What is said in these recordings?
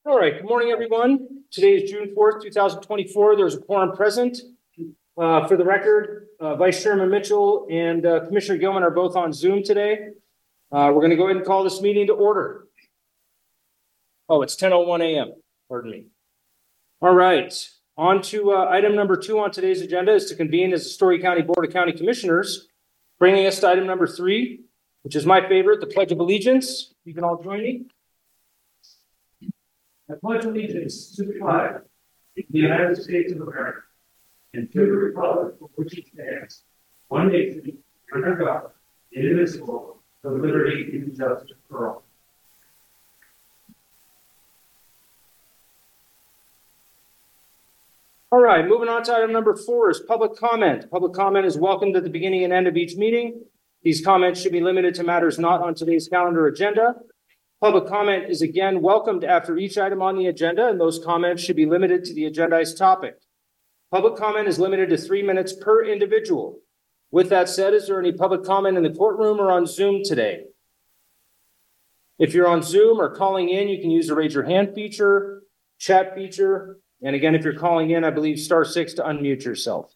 All right, good morning, everyone. Today is June 4th, 2024. There's a quorum present. For the record, Vice Chairman Mitchell and Commissioner Gilman are both on Zoom today. We're going to go ahead and call this meeting to order. Oh, it's 10:01 a.m. Pardon me. All right, on to item number 2 on today's agenda is to convene as the Story County Board of County Commissioners, bringing us to item number 3, which is my favorite, the Pledge of Allegiance. You can all join me. I pledge allegiance to the flag of the United States of America and to the republic for which it stands, one nation, under God, indivisible, with liberty and justice for all. All right, moving on to item number 4 is public comment. Public comment is welcomed at the beginning and end of each meeting. These comments should be limited to matters not on today's calendar agenda. Public comment is again welcomed after each item on the agenda, and those comments should be limited to the agendized topic. Public comment is limited to 3 minutes per individual. With that said, is there any public comment in the courtroom or on Zoom today? If you're on Zoom or calling in, you can use the raise your hand feature, chat feature, and again, if you're calling in, I believe *6 to unmute yourself.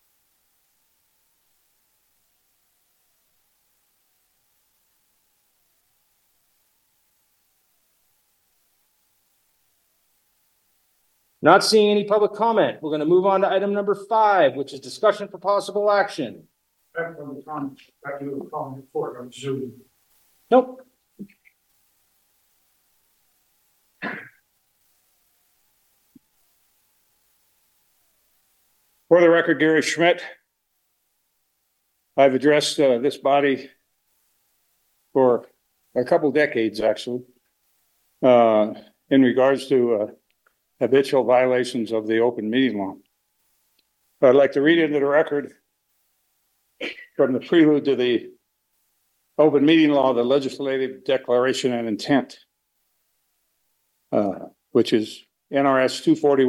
Not seeing any public comment. We're going to move on to item number 5, which is discussion for possible action. Nope. For the record, Gary Schmidt. I've addressed this body for a couple decades, actually, in regards to habitual violations of the open meeting law. I'd like to read into the record from the prelude to the open meeting law, the legislative declaration and intent, which is NRS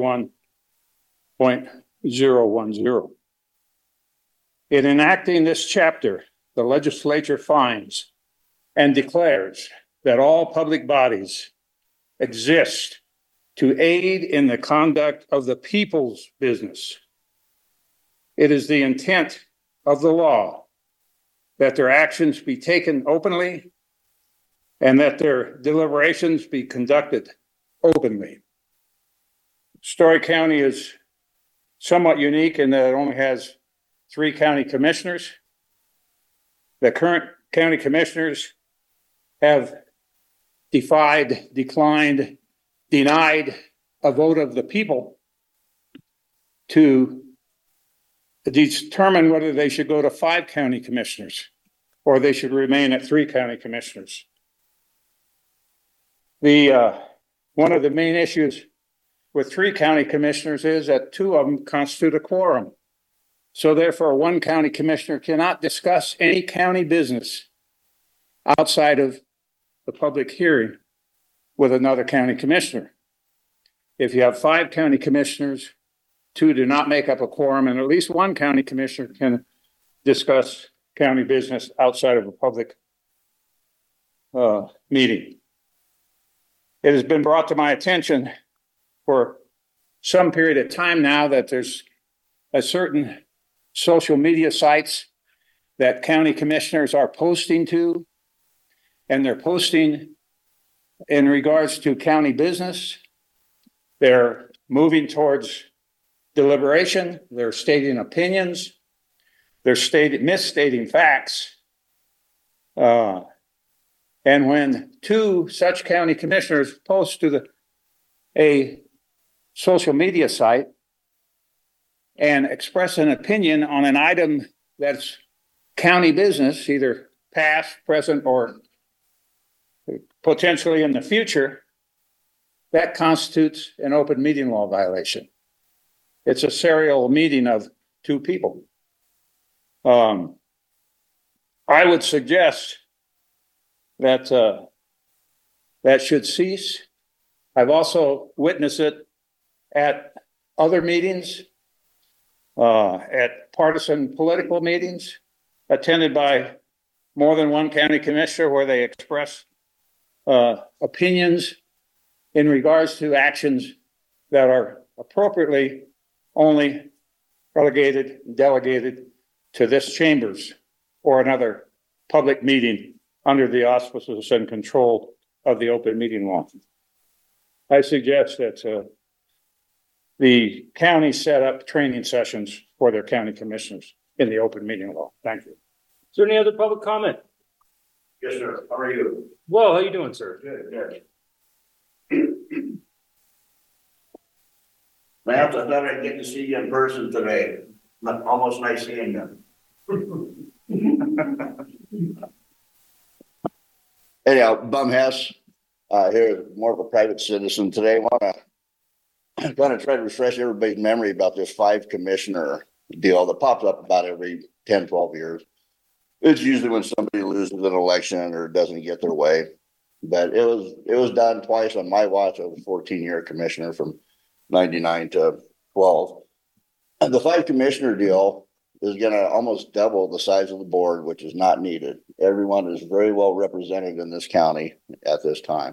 241.010. In enacting this chapter, the legislature finds and declares that all public bodies exist to aid in the conduct of the people's business. It is the intent of the law that their actions be taken openly and that their deliberations be conducted openly. Story County is somewhat unique in that it only has 3 county commissioners. The current county commissioners have denied a vote of the people to determine whether they should go to 5 county commissioners or they should remain at 3 county commissioners. One of the main issues with 3 county commissioners is that 2 of them constitute a quorum. So therefore, 1 county commissioner cannot discuss any county business outside of the public hearing with another county commissioner. If you have 5 county commissioners, 2 do not make up a quorum, and at least 1 county commissioner can discuss county business outside of a public meeting. It has been brought to my attention for some period of time now that there's a certain social media sites that county commissioners are posting to, and they're posting in regards to county business. They're moving towards deliberation. They're stating opinions. They're misstating facts. And when 2 such county commissioners post to a social media site and express an opinion on an item that's county business, either past, present, or potentially in the future, that constitutes an open meeting law violation. It's a serial meeting of 2 people. I would suggest that that should cease. I've also witnessed it at other meetings, at partisan political meetings attended by more than one county commissioner where they express opinions in regards to actions that are appropriately only relegated, delegated to this chambers or another public meeting under the auspices and control of the open meeting law. I suggest that the county set up training sessions for their county commissioners in the open meeting law. Thank you. Is there any other public comment? Yes, sir. How are you? Well, how you doing, sir? Good. Lance, I thought I'd get to see you in person today. Almost nice seeing you. Anyhow, Bum Hess, here, more of a private citizen today. Want to kind of try to refresh everybody's memory about this 5 commissioner deal that pops up about every 10, 12 years. It's usually when somebody loses an election or doesn't get their way. But it was done twice on my watch. I was a 14-year commissioner from 99 to 12. And the 5 commissioner deal is going to almost double the size of the board, which is not needed. Everyone is very well represented in this county at this time.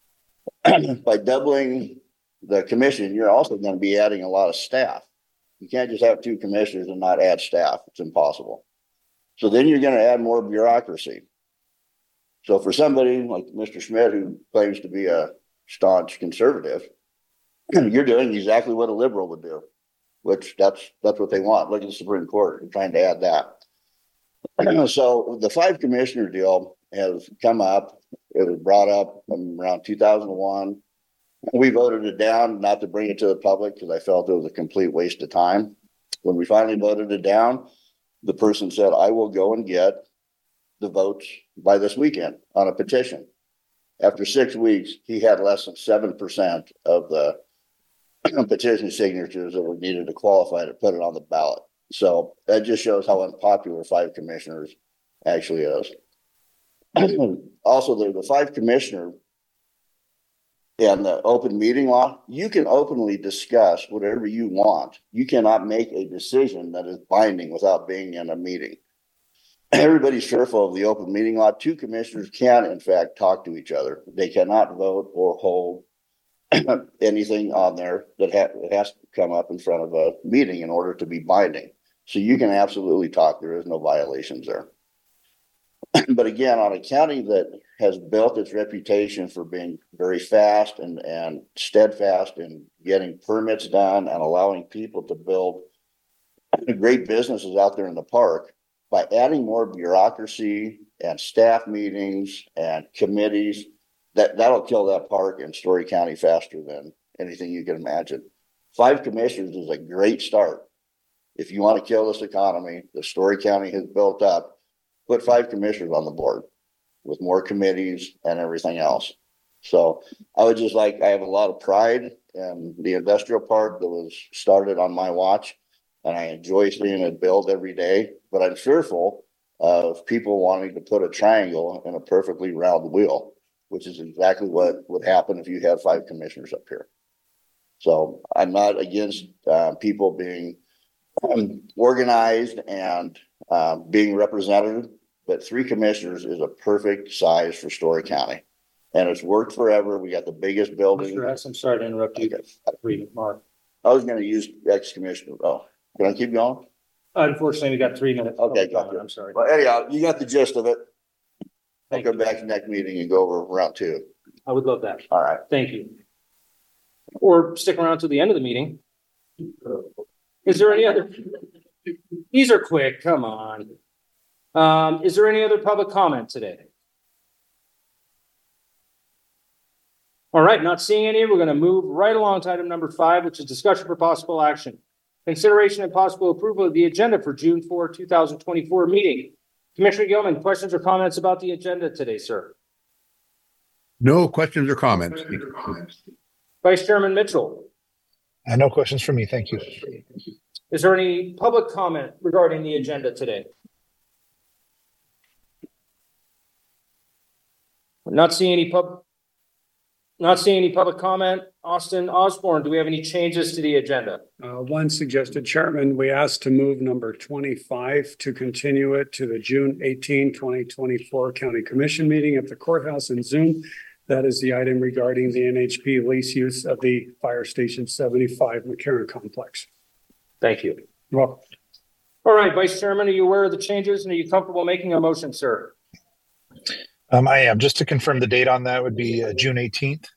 By doubling the commission, you're also going to be adding a lot of staff. You can't just have 2 commissioners and not add staff. It's impossible. So then you're going to add more bureaucracy. So for somebody like Mr. Schmidt, who claims to be a staunch conservative, you're doing exactly what a liberal would do, which that's what they want. Look at the Supreme Court. They're trying to add that. So the 5 commissioner deal has come up. It was brought up around 2001. We voted it down, not to bring it to the public, because I felt it was a complete waste of time. When we finally voted it down, the person said, I will go and get the votes by this weekend on a petition. After 6 weeks, he had less than 7% of the petition signatures that were needed to qualify to put it on the ballot. So that just shows how unpopular 5 commissioners actually is. Also, the 5 commissioner and the open meeting law, you can openly discuss whatever you want. You cannot make a decision that is binding without being in a meeting. Everybody's fearful of the open meeting law. 2 commissioners can, in fact, talk to each other. They cannot vote or hold anything on there that has to come up in front of a meeting in order to be binding. So you can absolutely talk. There is no violations there. But again, on a county that has built its reputation for being very fast and steadfast in getting permits done and allowing people to build great businesses out there in the park, by adding more bureaucracy and staff meetings and committees, that'll kill that park in Story County faster than anything you can imagine. 5 commissioners is a great start. If you want to kill this economy that Story County has built up, put 5 commissioners on the board with more committees and everything else. So I have a lot of pride in the industrial park that was started on my watch, and I enjoy seeing it build every day, but I'm fearful of people wanting to put a triangle in a perfectly round wheel, which is exactly what would happen if you had 5 commissioners up here. So I'm not against people being organized and being represented, but 3 commissioners is a perfect size for Story County, and it's worked forever. We got the biggest building. Mr. Hess, I'm sorry to interrupt you. Okay. Mark. I was going to use ex-commissioner. Oh, can I keep going? Unfortunately, we got 3 minutes. Okay, gotcha. I'm sorry. Well, anyhow, you got the gist of it. I'll Thank go you. back to next meeting and go over round 2. I would love that. All right. Thank you. Or stick around to the end of the meeting. Is there any other? These are quick. Come on. Is there any other public comment today? All right, not seeing any. We're going to move right along to item number 5, which is discussion for possible action. Consideration and possible approval of the agenda for June 4, 2024 meeting. Commissioner Gilman, questions or comments about the agenda today, sir? No questions or comments. Vice Chairman Mitchell, No questions for me. Thank you. is there any public comment regarding the agenda today? We're not seeing any public comment. Austin Osborne, do we have any changes to the agenda? One suggested, Chairman, we asked to move number 25 to continue it to the June 18, 2024 County Commission meeting at the courthouse in Zoom. That is the item regarding the NHP lease use of the Fire Station 75 McCarran Complex. Thank you. You're welcome. All right, Vice Chairman, are you aware of the changes and are you comfortable making a motion, sir? I am. Just to confirm the date on that would be June 18th.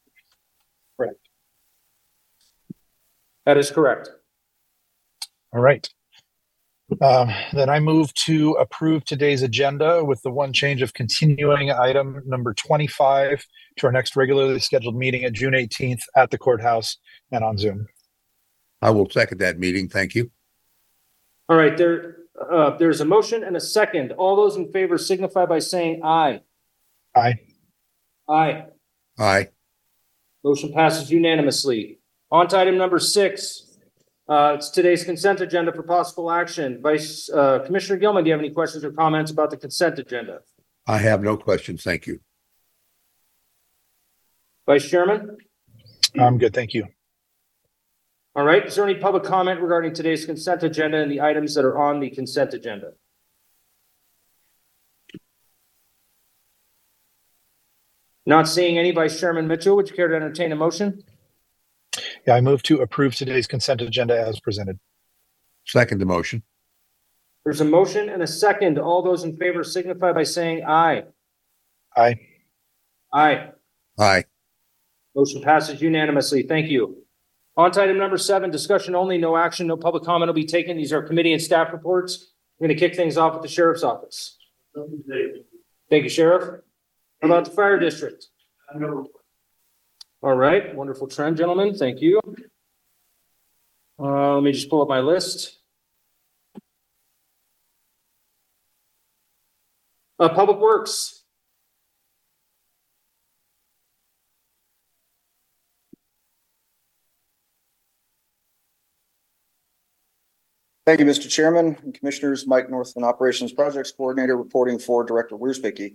That is correct. All right. Then I move to approve today's agenda with the one change of continuing item number 25 to our next regularly scheduled meeting at June 18th at the courthouse and on Zoom. I will second that meeting. Thank you. All right, there's a motion and a second. All those in favor signify by saying aye. Aye. Aye. Aye. Motion passes unanimously. On to item number 6. It's today's consent agenda for possible action. Vice Commissioner Gilman, do you have any questions or comments about the consent agenda? I have no questions. Thank you. Vice Chairman? I'm good. Thank you. All right, is there any public comment regarding today's consent agenda and the items that are on the consent agenda? Not seeing any. Vice Chairman Mitchell, would you care to entertain a motion? Yeah, I move to approve today's consent agenda as presented. Second the motion. There's a motion and a second. All those in favor signify by saying aye. Aye. Aye. Aye. Motion passes unanimously. Thank you. On to item number 7, discussion only, no action, no public comment will be taken. These are committee and staff reports. We're going to kick things off with the Sheriff's Office. Thank you, Sheriff. How about the Fire District? All right, wonderful trend, gentlemen. Thank you. Let me just pull up my list. Public Works. Thank you, Mr. Chairman and Commissioners. Mike Northland, Operations Projects Coordinator, reporting for Director Wierzbicki.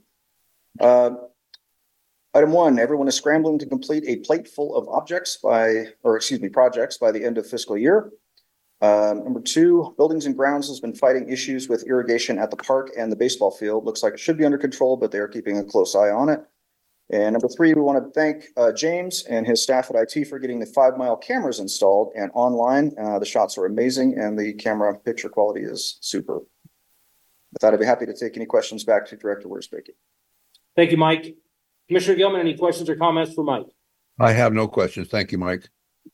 Item 1, everyone is scrambling to complete a plate full of projects by the end of fiscal year. Number 2, Buildings and Grounds has been fighting issues with irrigation at the park and the baseball field. Looks like it should be under control, but they are keeping a close eye on it. And number 3, we want to thank James and his staff at IT for getting the 5-mile cameras installed and online. The shots are amazing and the camera picture quality is super. With that, I'd be happy to take any questions back to Director Wierzbicki. Thank you, Mike. Commissioner Gilman, any questions or comments for Mike? I have no questions. Thank you, Mike.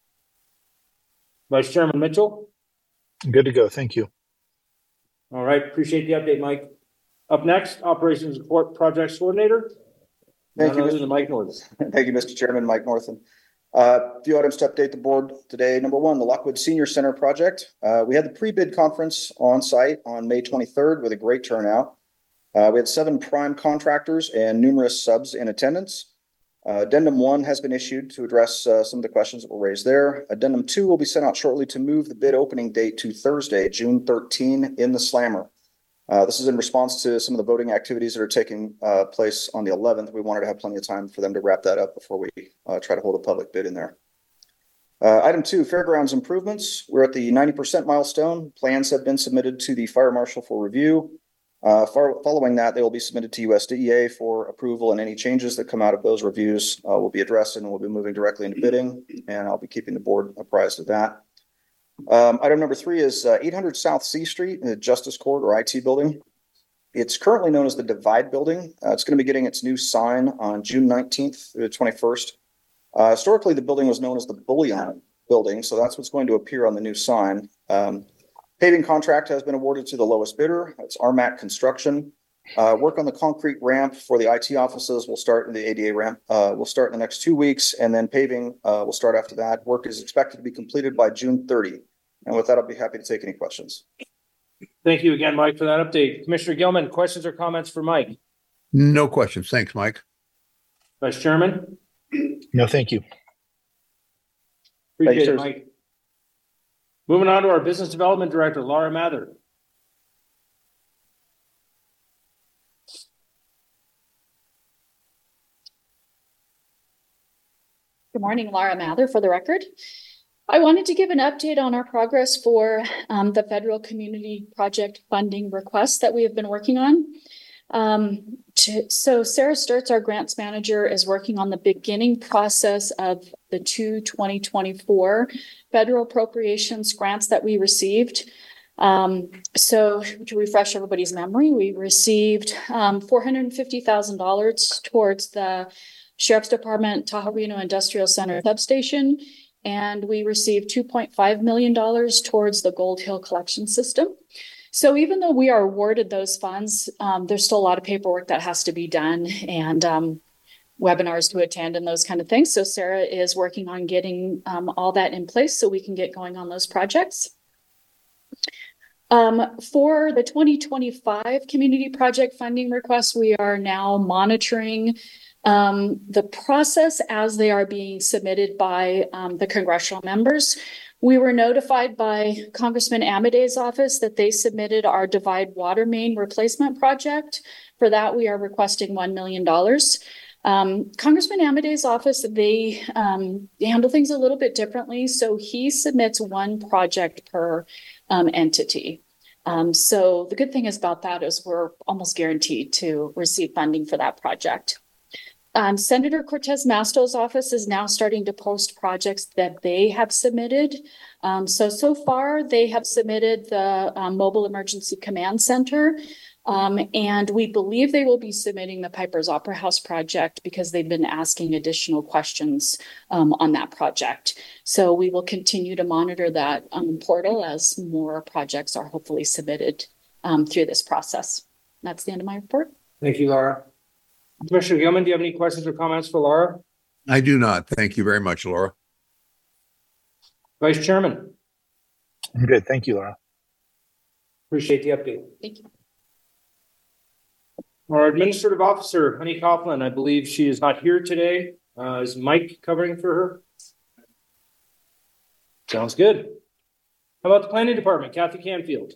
Vice Chairman Mitchell? Good to go. Thank you. All right, appreciate the update, Mike. Up next, Operations Support Projects Coordinator. Thank you, Mr. Mike Northland. Thank you, Mr. Chairman. Mike Northland. A few items to update the board today. Number 1, the Lockwood Senior Center project. We had the pre-bid conference on site on May 23rd with a great turnout. We had 7 prime contractors and numerous subs in attendance. Addendum 1 has been issued to address some of the questions that were raised there. Addendum 2 will be sent out shortly to move the bid opening date to Thursday, June 13 in the Slammer. This is in response to some of the voting activities that are taking place on the 11th. We wanted to have plenty of time for them to wrap that up before we try to hold a public bid in there. Item 2, fairgrounds improvements. We're at the 90% milestone. Plans have been submitted to the fire marshal for review. Following that, they will be submitted to USDA for approval, and any changes that come out of those reviews will be addressed and we'll be moving directly into bidding, and I'll be keeping the board apprised of that. Item number 3 is 800 South C Street, the Justice Court or IT building. It's currently known as the Divide Building. It's going to be getting its new sign on June 19th through the 21st. Historically, the building was known as the Bullion Building, so that's what's going to appear on the new sign. Paving contract has been awarded to the lowest bidder. It's RMAC Construction. Work on the concrete ramp for the IT offices will start in the ADA ramp. Will start in the next 2 weeks, and then paving will start after that. Work is expected to be completed by June 30. And with that, I'll be happy to take any questions. Thank you again, Mike, for that update. Commissioner Gilman, questions or comments for Mike? No questions. Thanks, Mike. Vice Chairman? No, thank you. Appreciate Thanks, it, Mike. Moving on to our Business Development Director, Laura Mather. Good morning, Laura Mather for the record. I wanted to give an update on our progress for the federal community project funding request that we have been working on. So Sarah Sturts, our grants manager, is working on the beginning process of the 2024 federal appropriations grants that we received. So to refresh everybody's memory, we received $450,000 towards the Sheriff's Department Tahoe Reno Industrial Center substation, and we received $2.5 million towards the Gold Hill collection system. So even though we are awarded those funds, there's still a lot of paperwork that has to be done and webinars to attend and those kind of things. So Sarah is working on getting all that in place so we can get going on those projects. For the 2025 community project funding requests, we are now monitoring the process as they are being submitted by the congressional members. We were notified by Congressman Amadei's office that they submitted our Divide Water Main Replacement Project. For that, we are requesting $1 million. Congressman Amadei's office, they handle things a little bit differently. So he submits one project per entity. So the good thing is about that is we're almost guaranteed to receive funding for that project. Senator Cortez Masto's office is now starting to post projects that they have submitted. So far they have submitted the Mobile Emergency Command Center. And we believe they will be submitting the Piper's Opera House project because they've been asking additional questions on that project. So we will continue to monitor that portal as more projects are hopefully submitted through this process. That's the end of my report. Thank you, Laura. Commissioner Gilman, do you have any questions or comments for Laura? I do not. Thank you very much, Laura. Vice Chairman. I'm good. Thank you, Laura. Appreciate the update. Thank you. Our Administrative Officer, Honey Coughlin, I believe she is not here today. Is Mike covering for her? Sounds good. How about the Planning Department, Kathy Canfield?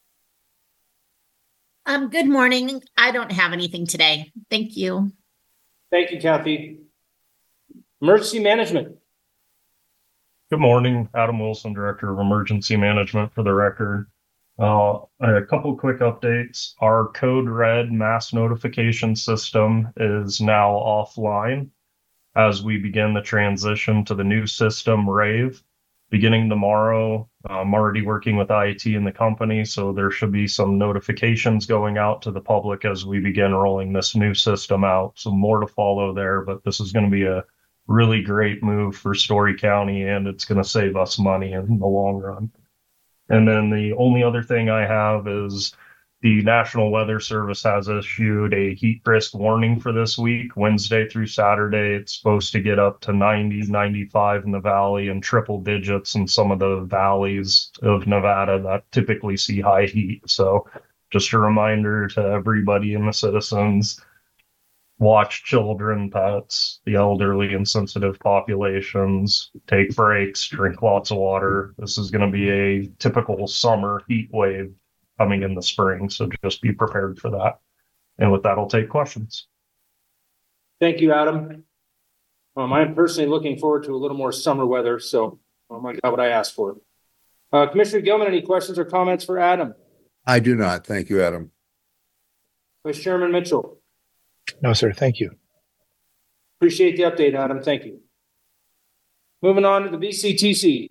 Good morning. I don't have anything today. Thank you. Thank you, Kathy. Emergency Management. Good morning, Adam Wilson, Director of Emergency Management for the record. A couple quick updates. Our Code Red mass notification system is now offline as we begin the transition to the new system, Rave. Beginning tomorrow, I'm already working with IT in the company, so there should be some notifications going out to the public as we begin rolling this new system out. So more to follow there, but this is going to be a really great move for Story County, and it's going to save us money in the long run. And then the only other thing I have is the National Weather Service has issued a heat risk warning for this week, Wednesday through Saturday. It's supposed to get up to 90, 95 in the valley and triple digits in some of the valleys of Nevada that typically see high heat. So just a reminder to everybody and the citizens, watch children, pets, the elderly and sensitive populations, take breaks, drink lots of water. This is going to be a typical summer heat wave coming in the spring, so just be prepared for that. And with that, I'll take questions. Thank you, Adam. I'm personally looking forward to a little more summer weather, so I got what I asked for. Commissioner Gilman, any questions or comments for Adam? I do not. Thank you, Adam. Vice Chairman Mitchell. No, sir. Thank you. Appreciate the update, Adam. Thank you. Moving on to the VCTC.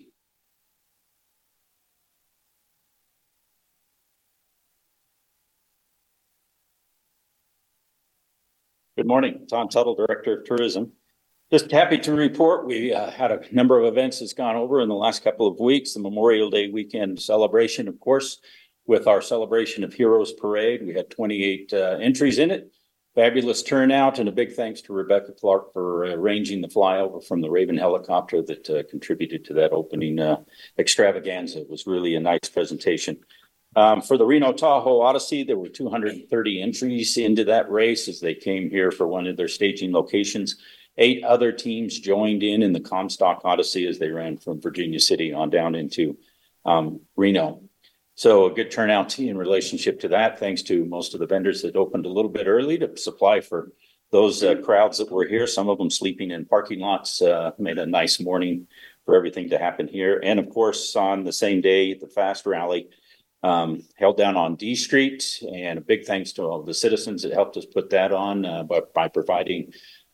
Good morning, Tom Tuttle, Director of Tourism. Just happy to report we had a number of events that's gone over in the last couple of weeks. The Memorial Day weekend celebration, of course, with our Celebration of Heroes Parade. We had 28 entries in it. Fabulous turnout, and a big thanks to Rebecca Clark for arranging the flyover from the Raven helicopter that contributed to that opening extravaganza. It was really a nice presentation. For the Reno Tahoe Odyssey, there were 230 entries into that race as they came here for one of their staging locations. 8 other teams joined in the Comstock Odyssey as they ran from Virginia City on down into Reno. So a good turnout in relationship to that, thanks to most of the vendors that opened a little bit early to supply for those crowds that were here. Some of them sleeping in parking lots, made a nice morning for everything to happen here. And of course, on the same day, the Fast Rally, held down on D Street, and a big thanks to all the citizens that helped us put that on by providing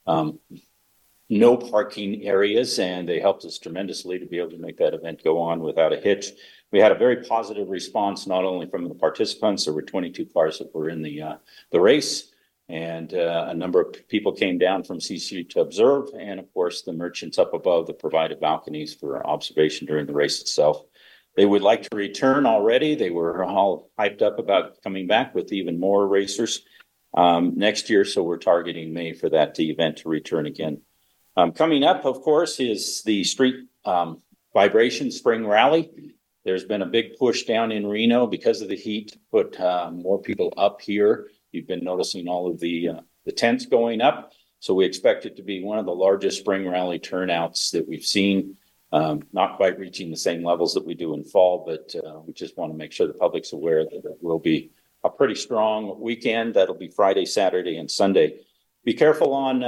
no parking areas, and they helped us tremendously to be able to make that event go on without a hitch. We had a very positive response, not only from the participants. There were 22 cars that were in the race, and a number of people came down from C Street to observe, and of course the merchants up above that provided balconies for observation during the race itself. They would like to return already. They were all hyped up about coming back with even more racers next year, so we're targeting May for that event to return again. Coming up, of course, is the Street Vibration Spring Rally. There's been a big push down in Reno because of the heat to put more people up here. You've been noticing all of the tents going up. So we expect it to be one of the largest spring rally turnouts that we've seen. Not quite reaching the same levels that we do in fall, but we just want to make sure the public's aware that it will be a pretty strong weekend. That'll be Friday, Saturday, and Sunday. Be careful on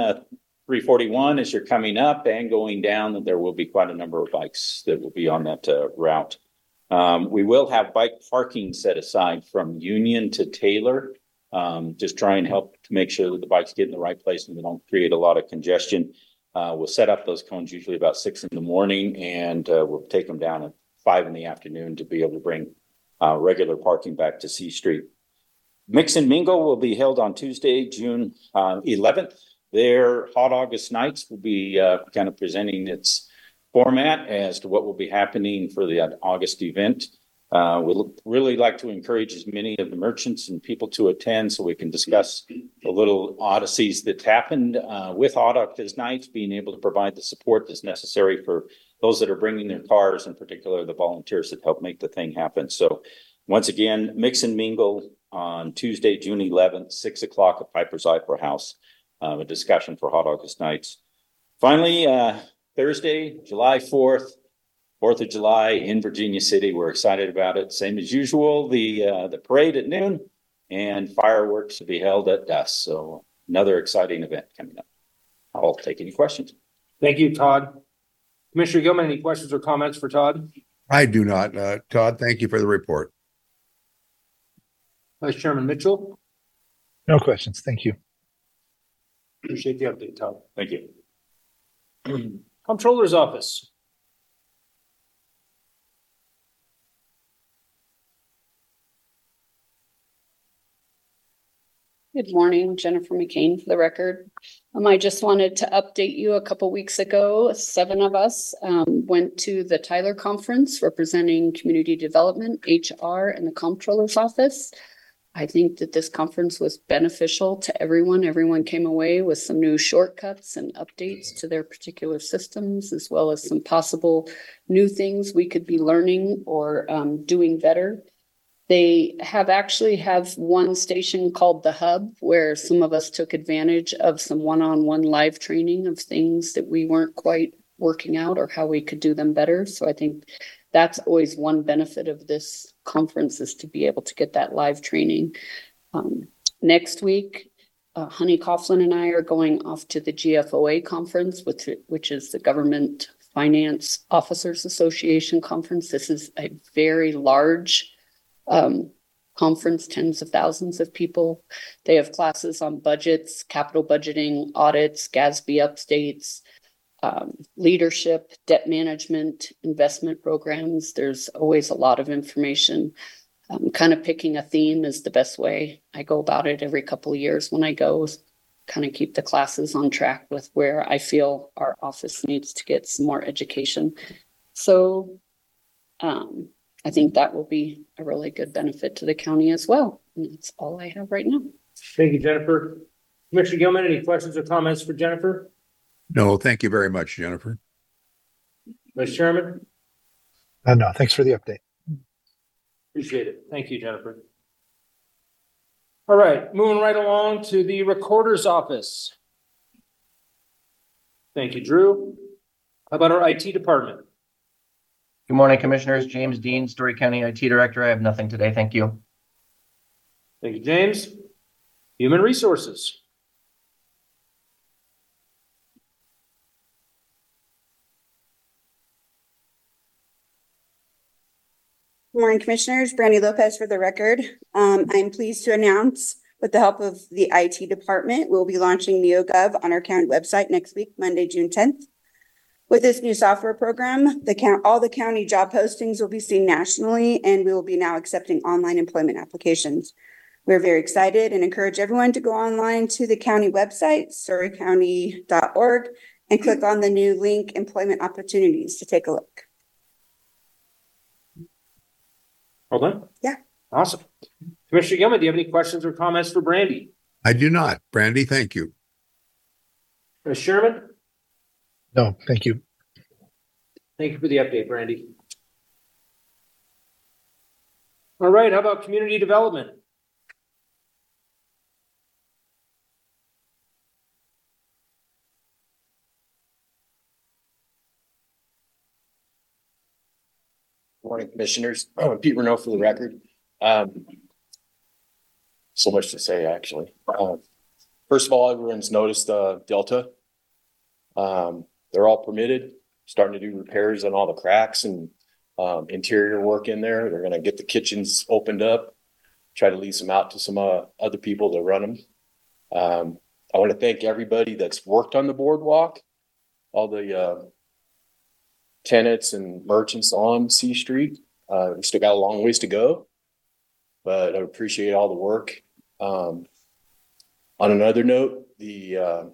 341 as you're coming up and going down, that there will be quite a number of bikes that will be on that route. We will have bike parking set aside from Union to Taylor. Just try and help to make sure that the bikes get in the right place and we don't create a lot of congestion. We'll set up those cones usually about 6 in the morning, and we'll take them down at 5 in the afternoon to be able to bring regular parking back to C Street. Mix and Mingle will be held on Tuesday, June 11th. Their Hot August Nights will be kind of presenting its format as to what will be happening for the August event. We'd really like to encourage as many of the merchants and people to attend so we can discuss the little odysseys that happened with Hot August Nights, being able to provide the support that's necessary for those that are bringing their cars, in particular the volunteers that help make the thing happen. So once again, Mix and Mingle on Tuesday, June 11th, 6 o'clock at Piper's Opera House. A discussion for Hot August Nights. Finally, Thursday, July 4th, 4th of July in Virginia City. We're excited about it. Same as usual, the parade at noon and fireworks to be held at dusk. So another exciting event coming up. I'll take any questions. Thank you, Todd. Commissioner Gilman, any questions or comments for Todd? I do not. Todd, thank you for the report. Vice Chairman Mitchell? No questions. Thank you. Appreciate the update, Todd. Thank you. Comptroller's Office. Good morning, Jennifer McCain for the record. I just wanted to update you. A couple weeks ago, 7 of us went to the Tyler Conference representing community development, HR, and the Comptroller's Office. I think that this conference was beneficial to everyone. Everyone came away with some new shortcuts and updates to their particular systems, as well as some possible new things we could be learning or doing better. They actually have one station called The Hub, where some of us took advantage of some one-on-one live training of things that we weren't quite working out or how we could do them better. So I think that's always one benefit of this conference, is to be able to get that live training. Next week, Honey Coughlin and I are going off to the GFOA conference, which is the Government Finance Officers Association conference. This is a very large conference, tens of thousands of people. They have classes on budgets, capital budgeting, audits, GASB updates, leadership, debt management, investment programs. There's always a lot of information. Kind of picking a theme is the best way. I go about it every couple of years when I go, kind of keep the classes on track with where I feel our office needs to get some more education. So I think that will be a really good benefit to the county as well. And that's all I have right now. Thank you, Jennifer. Commissioner Gilman, any questions or comments for Jennifer? No, thank you very much, Jennifer. Vice Chairman? No, thanks for the update. Appreciate it. Thank you, Jennifer. All right, moving right along to the Recorder's Office. Thank you, Drew. How about our IT department? Good morning, Commissioners. James Dean, Story County IT Director. I have nothing today. Thank you. Thank you, James. Human Resources. Good morning, Commissioners. Brandy Lopez for the record. I'm pleased to announce, with the help of the IT department, we'll be launching NeoGov on our county website next week, Monday, June 10th. With this new software program, all the county job postings will be seen nationally, and we will be now accepting online employment applications. We're very excited and encourage everyone to go online to the county website, surrycounty.org, and click on the new link, Employment Opportunities, to take a look. Hold on. Yeah. Awesome. Commissioner Gilman, do you have any questions or comments for Brandy? I do not. Brandy, thank you. Sherman? No, thank you. Thank you for the update, Brandy. All right, how about community development? Morning, Commissioners. Pete Renault for the record. So much to say, actually. First of all, everyone's noticed Delta. They're all permitted, starting to do repairs on all the cracks and interior work in there. They're going to get the kitchens opened up, try to lease them out to some other people to run them. I want to thank everybody that's worked on the boardwalk, all the tenants and merchants on C Street. We still got a long ways to go, but I appreciate all the work. On another note, the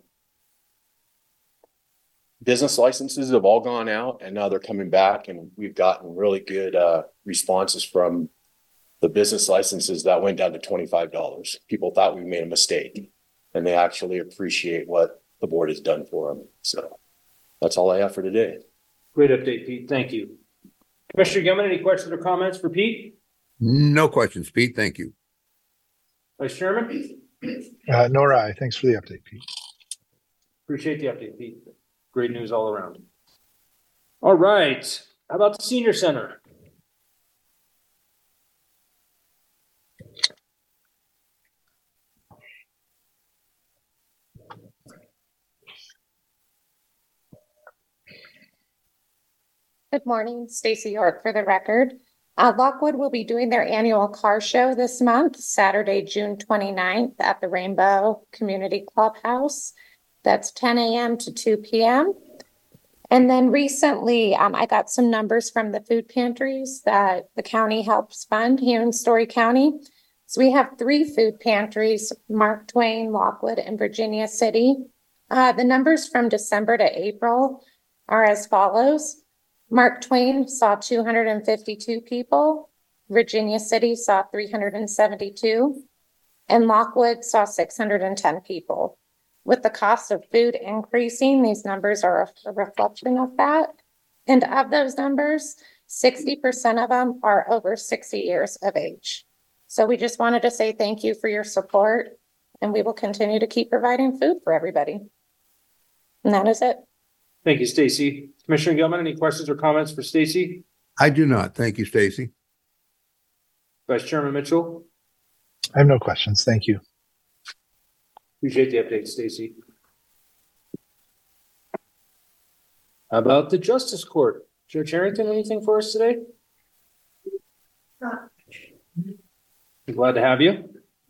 business licenses have all gone out and now they're coming back, and we've gotten really good responses from the business licenses that went down to $25. People thought we made a mistake, and they actually appreciate what the board has done for them. So that's all I have for today. Great update, Pete. Thank you. Commissioner Gilman, any questions or comments for Pete? No questions, Pete. Thank you. Vice Chairman? Nor I. Thanks for the update, Pete. Appreciate the update, Pete. Great news all around. All right. How about the senior center? Good morning, Stacy York for the record. Lockwood will be doing their annual car show this month, Saturday, June 29th at the Rainbow Community Clubhouse. That's 10 a.m. to 2 p.m. And then recently, I got some numbers from the food pantries that the county helps fund here in Story County. So we have 3 food pantries, Mark Twain, Lockwood, and Virginia City. The numbers from December to April are as follows. Mark Twain saw 252 people. Virginia City saw 372. And Lockwood saw 610 people. With the cost of food increasing, these numbers are a reflection of that. And of those numbers, 60% of them are over 60 years of age. So we just wanted to say thank you for your support, and we will continue to keep providing food for everybody. And that is it. Thank you, Stacy. Commissioner Gilman, any questions or comments for Stacy? I do not. Thank you, Stacy. Vice Chairman Mitchell? I have no questions. Thank you. Appreciate the update, Stacy. How about the Justice Court? Judge Harrington, anything for us today? Glad to have you.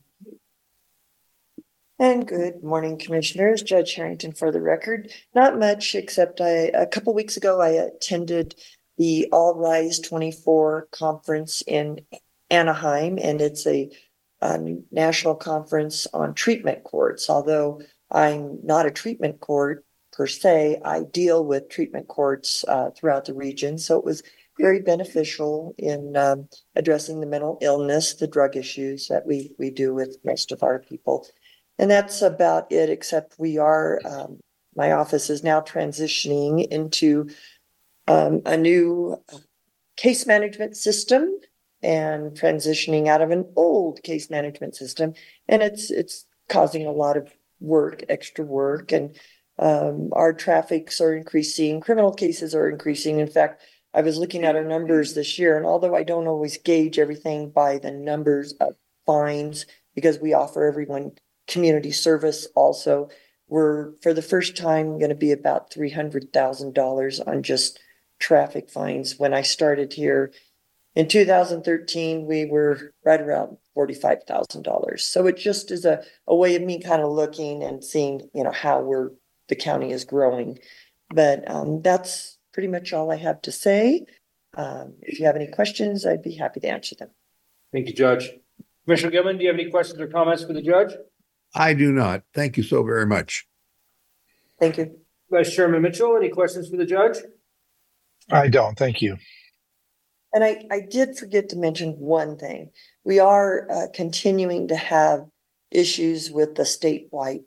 And good morning, Commissioners. Judge Harrington for the record. Not much, except a couple weeks ago, I attended the All Rise 24 conference in Anaheim, and it's a national conference on treatment courts. Although I'm not a treatment court per se, I deal with treatment courts throughout the region. So it was very beneficial in addressing the mental illness, the drug issues that we do with most of our people. And that's about it, except we are, my office is now transitioning into a new case management system and transitioning out of an old case management system. And it's causing a lot of work, extra work, and our traffics are increasing, criminal cases are increasing. In fact, I was looking at our numbers this year, and although I don't always gauge everything by the numbers of fines, because we offer everyone community service also, we're for the first time going to be about $300,000 on just traffic fines. When I started here In 2013, we were right around $45,000. So it just is a way of me kind of looking and seeing, how the county is growing. But that's pretty much all I have to say. If you have any questions, I'd be happy to answer them. Thank you, Judge. Commissioner Gilman, do you have any questions or comments for the judge? I do not. Thank you so very much. Thank you. Vice Chairman Mitchell, any questions for the judge? I don't. Thank you. And I did forget to mention one thing. We are continuing to have issues with the statewide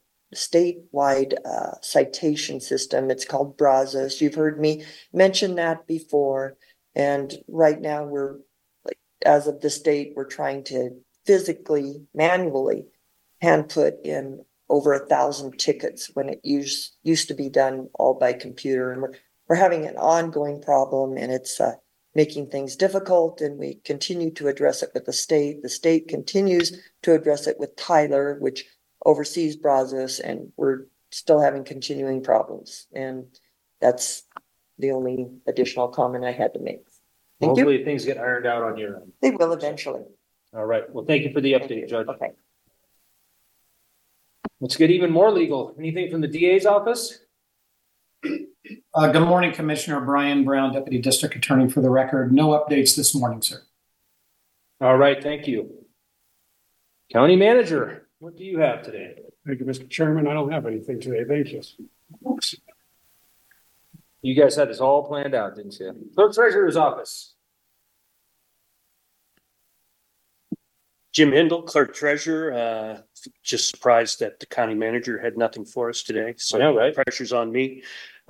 citation system. It's called Brazos. You've heard me mention that before. And right now as of this date, we're trying to physically, manually hand put in over 1,000 tickets when it used to be done all by computer. And we're having an ongoing problem, and it's making things difficult, and we continue to address it with the state. The state continues to address it with Tyler, which oversees Brazos, and we're still having continuing problems. And that's the only additional comment I had to make. Thank you. Hopefully things get ironed out on your end. They will eventually. All right. Well, thank you for the update, Judge. Okay. Let's get even more legal. Anything from the DA's office? Good morning, Commissioner Brian Brown, Deputy District Attorney for the record. No updates this morning, sir. All right. Thank you. County Manager, what do you have today? Thank you, Mr. Chairman. I don't have anything today. Thank you. You guys had this all planned out, didn't you? Clerk Treasurer's office. Jim Hindle, Clerk Treasurer, just surprised that the County Manager had nothing for us today. So right? Pressure's on me.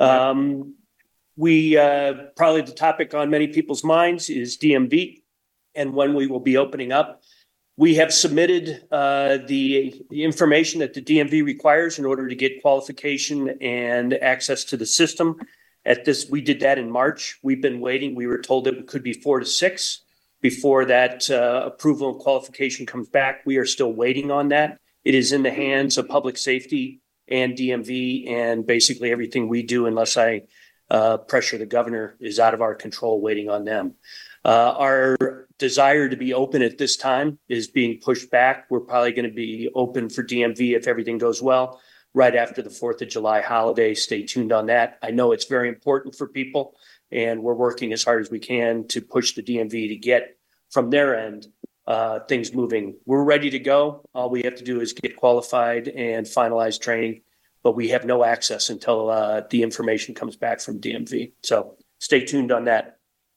We probably the topic on many people's minds is DMV and when we will be opening up. We have submitted the information that the DMV requires in order to get qualification and access to the system. We did that in March. We've been waiting. We were told it could be 4 to 6 before that approval and qualification comes back. We are still waiting on that. It is in the hands of public safety and DMV, and basically everything we do, unless I pressure the governor, is out of our control, waiting on them. Our desire to be open at this time is being pushed back. We're probably going to be open for DMV if everything goes well right after the 4th of July holiday. Stay tuned on that. I know it's very important for people, and we're working as hard as we can to push the DMV to get from their end things moving. We're ready to go. All we have to do is get qualified and finalize training, but we have no access until the information comes back from DMV. So stay tuned on that.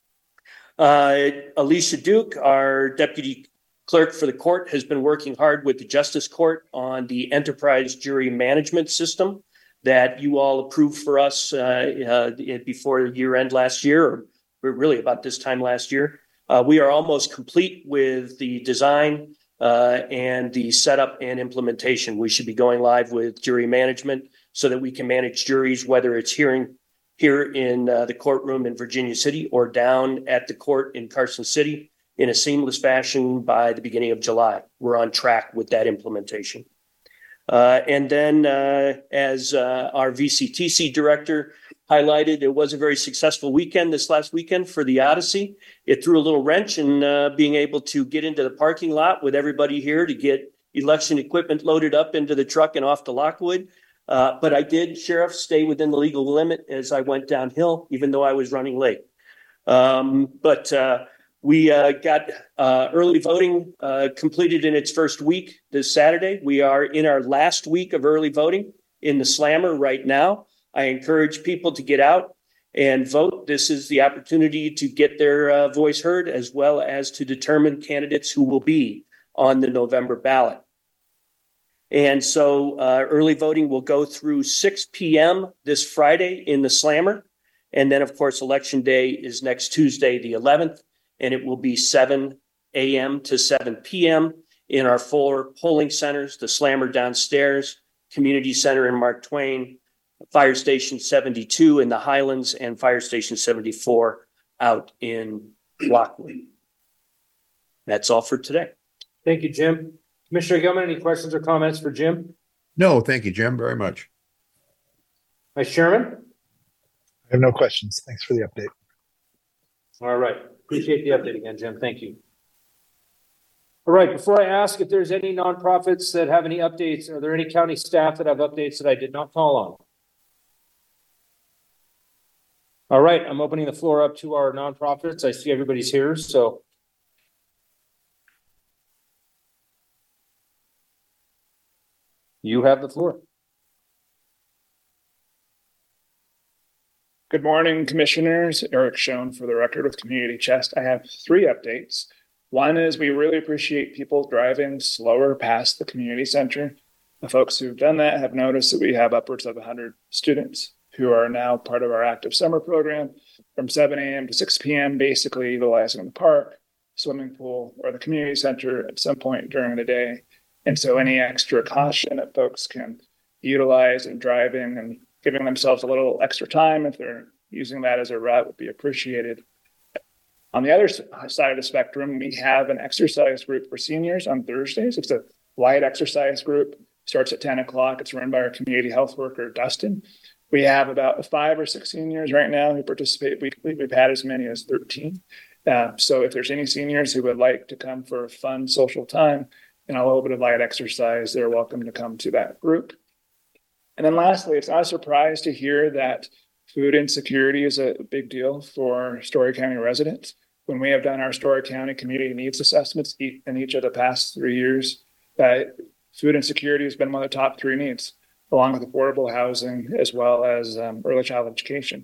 Alicia Duke, our deputy clerk for the court, has been working hard with the Justice Court on the enterprise jury management system that you all approved for us before year end last year, or really about this time last year. We are almost complete with the design and the setup and implementation. We should be going live with jury management so that we can manage juries, whether it's here in the courtroom in Virginia City or down at the court in Carson City in a seamless fashion by the beginning of July. We're on track with that implementation. And then as our VCTC director highlighted, it was a very successful weekend this last weekend for the Odyssey. It threw a little wrench in being able to get into the parking lot with everybody here to get election equipment loaded up into the truck and off to Lockwood. But I did, Sheriff, stay within the legal limit as I went downhill, even though I was running late. We got early voting completed in its first week this Saturday. We are in our last week of early voting in the Slammer right now. I encourage people to get out and vote. This is the opportunity to get their voice heard, as well as to determine candidates who will be on the November ballot. And so early voting will go through 6 p.m. this Friday in the Slammer. And then, of course, Election Day is next Tuesday, the 11th, and it will be 7 a.m. to 7 p.m. in our 4 polling centers, the Slammer downstairs, Community Center in Mark Twain, Fire Station 72 in the Highlands, and Fire Station 74 out in Lockwood. That's all for today. Thank you, Jim. Commissioner Gilman, any questions or comments for Jim? No, thank you, Jim, very much. Vice Chairman? I have no questions. Thanks for the update. All right. Appreciate the update again, Jim. Thank you. All right. Before I ask if there's any nonprofits that have any updates, are there any county staff that have updates that I did not call on? All right. I'm opening the floor up to our nonprofits. I see everybody's here, so. You have the floor. Good morning, commissioners. Eric Schoen for the record with Community Chest. I have 3 updates. One is we really appreciate people driving slower past the community center. The folks who've done that have noticed that we have upwards of 100 students who are now part of our active summer program from 7 a.m. to 6 p.m., basically utilizing the park, swimming pool, or the community center at some point during the day. And so any extra caution that folks can utilize in driving and giving themselves a little extra time if they're using that as a route would be appreciated. On the other side of the spectrum, we have an exercise group for seniors on Thursdays. It's a light exercise group, starts at 10 o'clock. It's run by our community health worker, Dustin. We have about 5 or 6 seniors right now who participate weekly. We've had as many as 13. So if there's any seniors who would like to come for a fun social time and a little bit of light exercise, they're welcome to come to that group. And then lastly, it's not a surprise to hear that food insecurity is a big deal for Story County residents. When we have done our Story County community needs assessments in each of the past 3 years, food insecurity has been one of the top 3 needs, along with affordable housing, as well as early childhood education.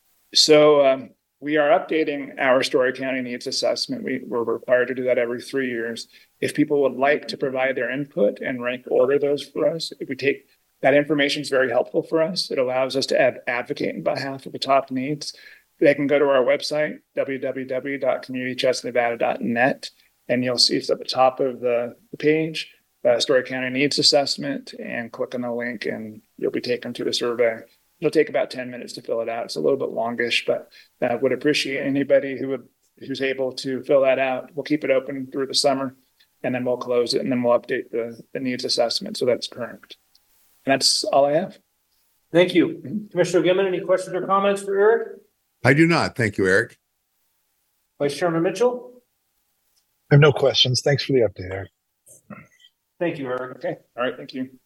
So we are updating our Story County needs assessment. We're required to do that every 3 years. If people would like to provide their input and rank order those for us, if we take that information is very helpful for us. It allows us to advocate on behalf of the top needs. They can go to our website, www.communitychestnevada.net, and you'll see it's at the top of the page, Story County Needs Assessment, and click on the link and you'll be taken to the survey. It'll take about 10 minutes to fill it out. It's a little bit longish, but I would appreciate anybody who's able to fill that out. We'll keep it open through the summer, and then we'll close it, and then we'll update the needs assessment so that's current. And that's all I have. Thank you. Commissioner Gimmon, any questions or comments for Eric? I do not. Thank you, Eric. Vice Chairman Mitchell? I have no questions. Thanks for the update, Eric. Thank you, Eric. Okay. All right. Thank you.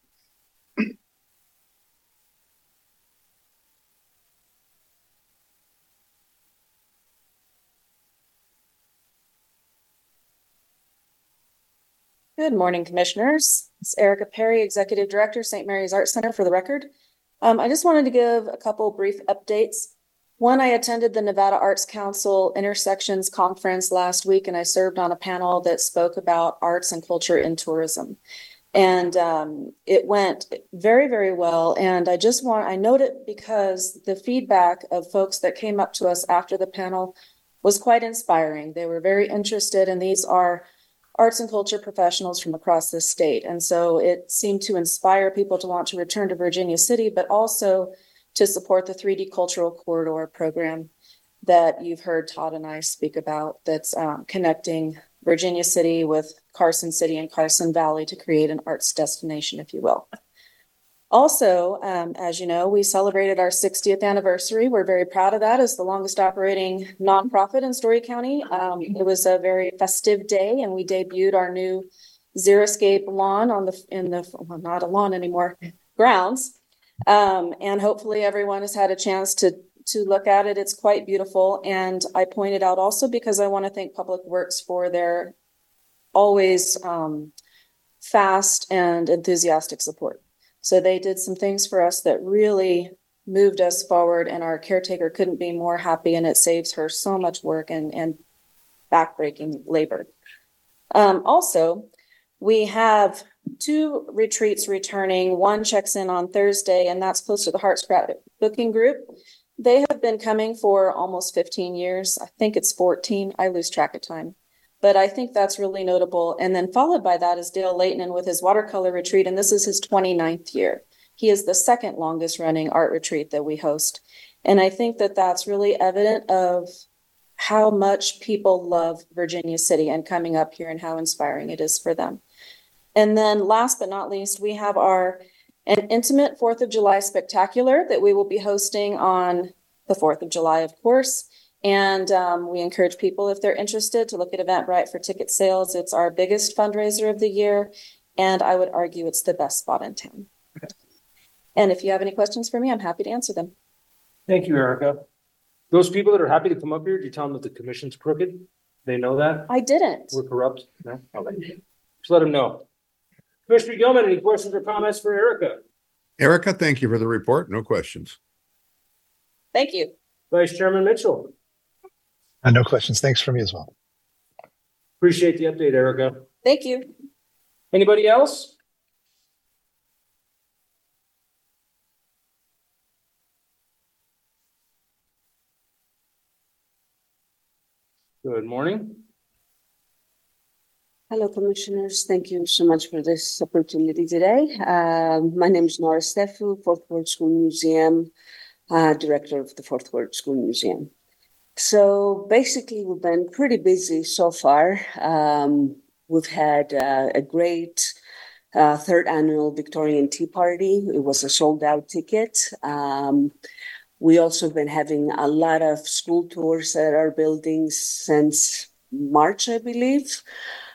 Good morning, commissioners. It's Erica Perry, Executive Director, St. Mary's Art Center for the record. I just wanted to give a couple brief updates. One, I attended the Nevada Arts Council Intersections Conference last week, and I served on a panel that spoke about arts and culture in tourism. And it went very, very well. And I note it because the feedback of folks that came up to us after the panel was quite inspiring. They were very interested, and these are arts and culture professionals from across the state. And so it seemed to inspire people to want to return to Virginia City, but also to support the 3D Cultural Corridor program that you've heard Todd and I speak about, that's connecting Virginia City with Carson City and Carson Valley to create an arts destination, if you will. Also, as you know, we celebrated our 60th anniversary. We're very proud of that as the longest operating nonprofit in Story County. It was a very festive day, and we debuted our new Xeriscape lawn well, not a lawn anymore, grounds. And hopefully everyone has had a chance to look at it. It's quite beautiful. And I pointed out also because I want to thank Public Works for their always fast and enthusiastic support. So they did some things for us that really moved us forward, and our caretaker couldn't be more happy, and it saves her so much work and backbreaking labor. Also, we have 2 retreats returning. One checks in on Thursday, and that's close to the Heart Scrapbooking Group. They have been coming for almost 15 years. I think it's 14. I lose track of time. But I think that's really notable. And then followed by that is Dale Leighton with his watercolor retreat, and this is his 29th year. He is the second longest running art retreat that we host. And I think that that's really evident of how much people love Virginia City and coming up here and how inspiring it is for them. And then last but not least, we have an intimate 4th of July spectacular that we will be hosting on the 4th of July, of course. And we encourage people, if they're interested, to look at Eventbrite for ticket sales. It's our biggest fundraiser of the year, and I would argue it's the best spot in town. And if you have any questions for me, I'm happy to answer them. Thank you, Erica. Those people that are happy to come up here, do you tell them that the commission's crooked? They know that? I didn't. We're corrupt? No? Okay. Just let them know. Commissioner Gilman, any questions or comments for Erica? Erica, thank you for the report. No questions. Thank you. Vice Chairman Mitchell. No questions. Thanks from me as well. Appreciate the update, Erica. Thank you. Anybody else? Good morning. Hello, Commissioners. Thank you so much for this opportunity today. My name is Nora Stefu, Fourth Ward School Museum, Director of the Fourth Ward School Museum. So basically, we've been pretty busy so far. We've had a great third annual Victorian Tea Party. It was a sold-out ticket. We also been having a lot of school tours at our buildings since March, I believe.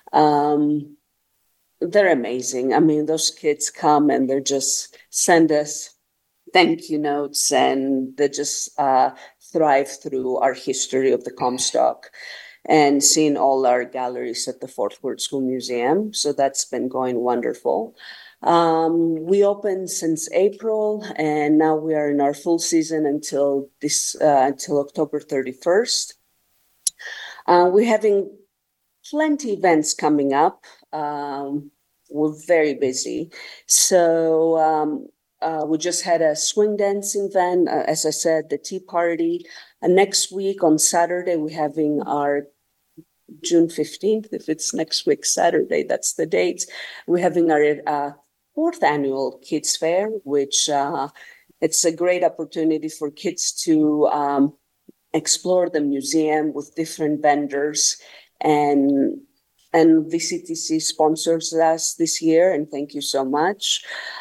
They're amazing. I mean, those kids come and they just send us thank you notes, and they just thrive through our history of the Comstock and seeing all our galleries at the Fourth Ward School Museum. So that's been going wonderful. We opened since April, and now we are in our full season until October 31st. We're having plenty of events coming up. We're very busy. So we just had a swing dancing event, as I said, the tea party. Next week on Saturday, we're having our June 15th. If it's next week, Saturday, that's the date. We're having our fourth annual Kids Fair, which it's a great opportunity for kids to explore the museum with different vendors. And VCTC sponsors us this year, and thank you so much.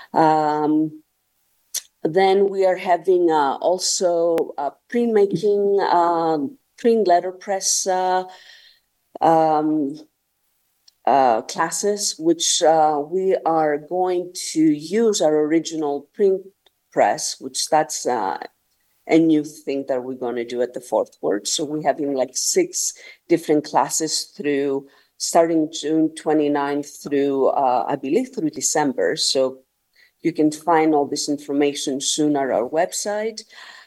Then we are having also print-making, print letterpress classes, which we are going to use our original print press, which that's a new thing that we're going to do at the Fourth Ward. So we're having like 6 different classes starting June 29th through, I believe, through December. So you can find all this information soon on our website.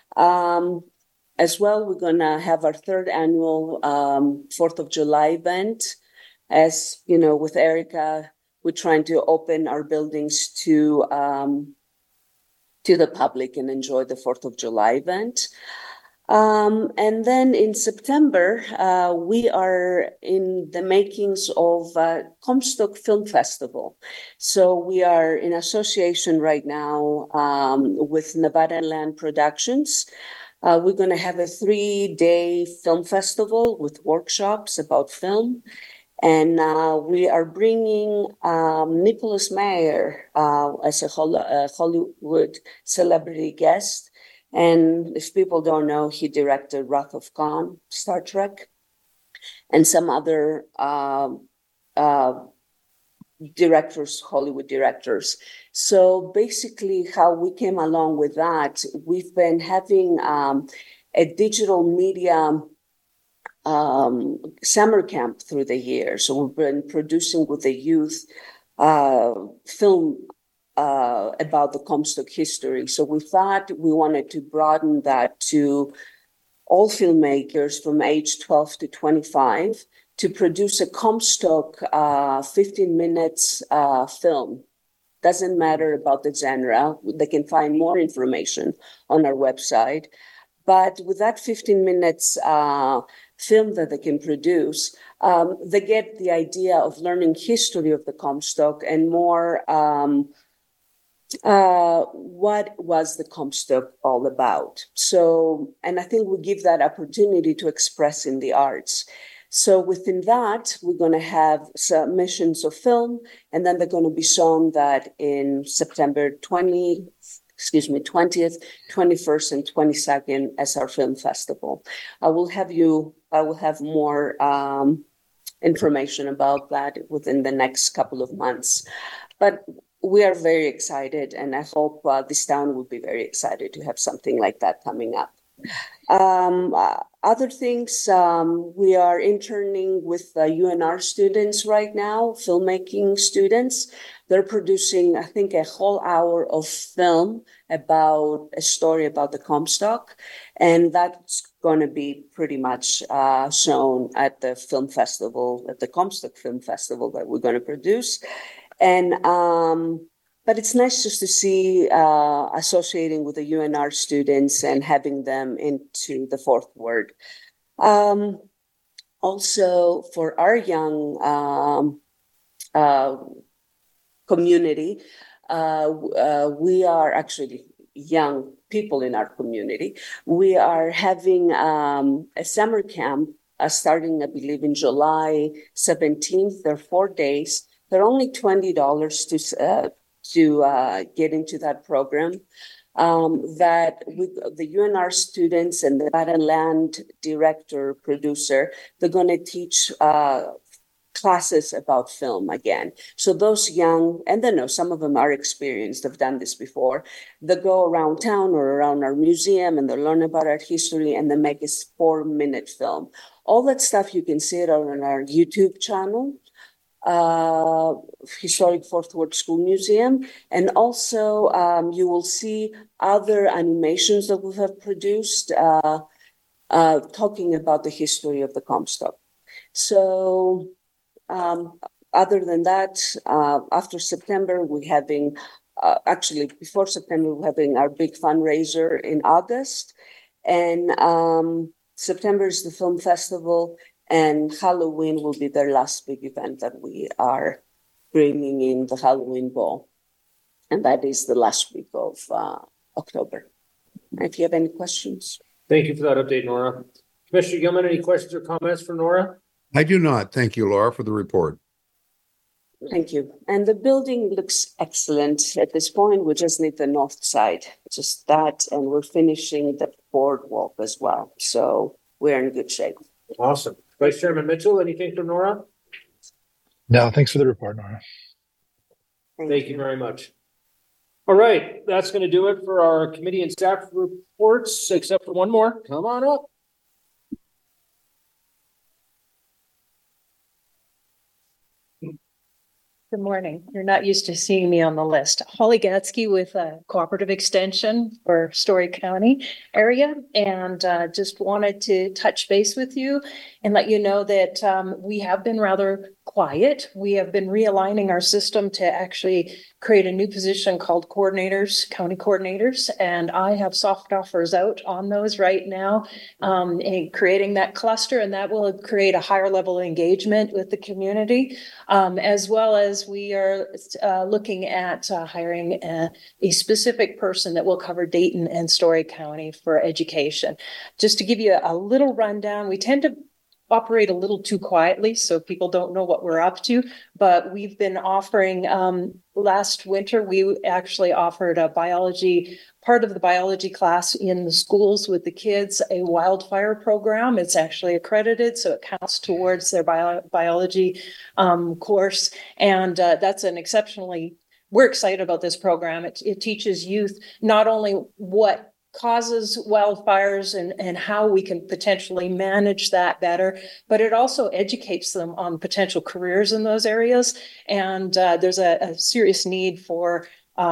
As well, we're going to have our third annual 4th of July event. As you know, with Erica, we're trying to open our buildings to the public and enjoy the 4th of July event. And then in September, we are in the makings of Comstock Film Festival. So we are in association right now with Nevada Land Productions. We're going to have a 3-day film festival with workshops about film. And we are bringing Nicholas Meyer as a Hollywood celebrity guest. And if people don't know, he directed Wrath of Khan, Star Trek, and some other directors, Hollywood directors. So basically how we came along with that, we've been having a digital media summer camp through the year. So we've been producing with the youth film about the Comstock history. So we thought we wanted to broaden that to all filmmakers from age 12 to 25 to produce a Comstock 15 minutes film. Doesn't matter about the genre. They can find more information on our website. But with that 15 minutes film that they can produce, they get the idea of learning history of the Comstock and more what was the Comstock all about. So, and I think we give that opportunity to express in the arts. So within that, we're going to have submissions of film, and then they're going to be shown that in September 20th 20th, 21st, and 22nd as our film festival. I will have more information about that within the next couple of months. But we are very excited, and I hope this town will be very excited to have something like that coming up. Other things, we are interning with UNR students right now, filmmaking students. They're producing, I think, a whole hour of film about a story about the Comstock, and that's going to be pretty much shown at the film festival, at the Comstock Film Festival that we're going to produce. And but it's nice just to see associating with the UNR students and having them into the Fourth Ward. Also, for our young community, we are actually young people in our community. We are having a summer camp starting, I believe, in July 17th. There are 4 days. They're only $20 to get into that program. That with the UNR students and the Nevada Land director, producer, they're going to teach classes about film again. So those young, and then some of them are experienced, have done this before. They go around town or around our museum and they learn about art history and they make a 4-minute film. All that stuff you can see it on our YouTube channel. Historic Fourth Ward School Museum, and also you will see other animations that we have produced talking about the history of the Comstock. So other than that, after September, we're having, actually before September, we're having our big fundraiser in August, and September is the film festival. And Halloween will be their last big event that we are bringing in, the Halloween Ball. And that is the last week of October. If you have any questions. Thank you for that update, Nora. Commissioner Gilman, any questions or comments for Nora? I do not. Thank you, Laura, for the report. Thank you. And the building looks excellent. At this point, we just need the north side, just that, and we're finishing the boardwalk as well. So we're in good shape. Awesome. Vice Chairman Mitchell, anything for Nora? No, thanks for the report, Nora. Thank you very much. All right, that's going to do it for our committee and staff reports, except for one more. Come on up. Good morning. You're not used to seeing me on the list. Holly Gatsky with Cooperative Extension for Story County area, and just wanted to touch base with you and let you know that we have been rather quiet. We have been realigning our system to actually create a new position called coordinators, county coordinators, and I have soft offers out on those right now, and creating that cluster, and that will create a higher level of engagement with the community, as well as we are looking at hiring a specific person that will cover Dayton and Story County for education. Just to give you a little rundown, we tend to operate a little too quietly, so people don't know what we're up to. But we've been offering, last winter, we actually offered part of the biology class in the schools with the kids, a wildfire program. It's actually accredited, so it counts towards their biology course. And that's an we're excited about this program. It teaches youth not only what causes wildfires and how we can potentially manage that better, but it also educates them on potential careers in those areas. And there's a serious need for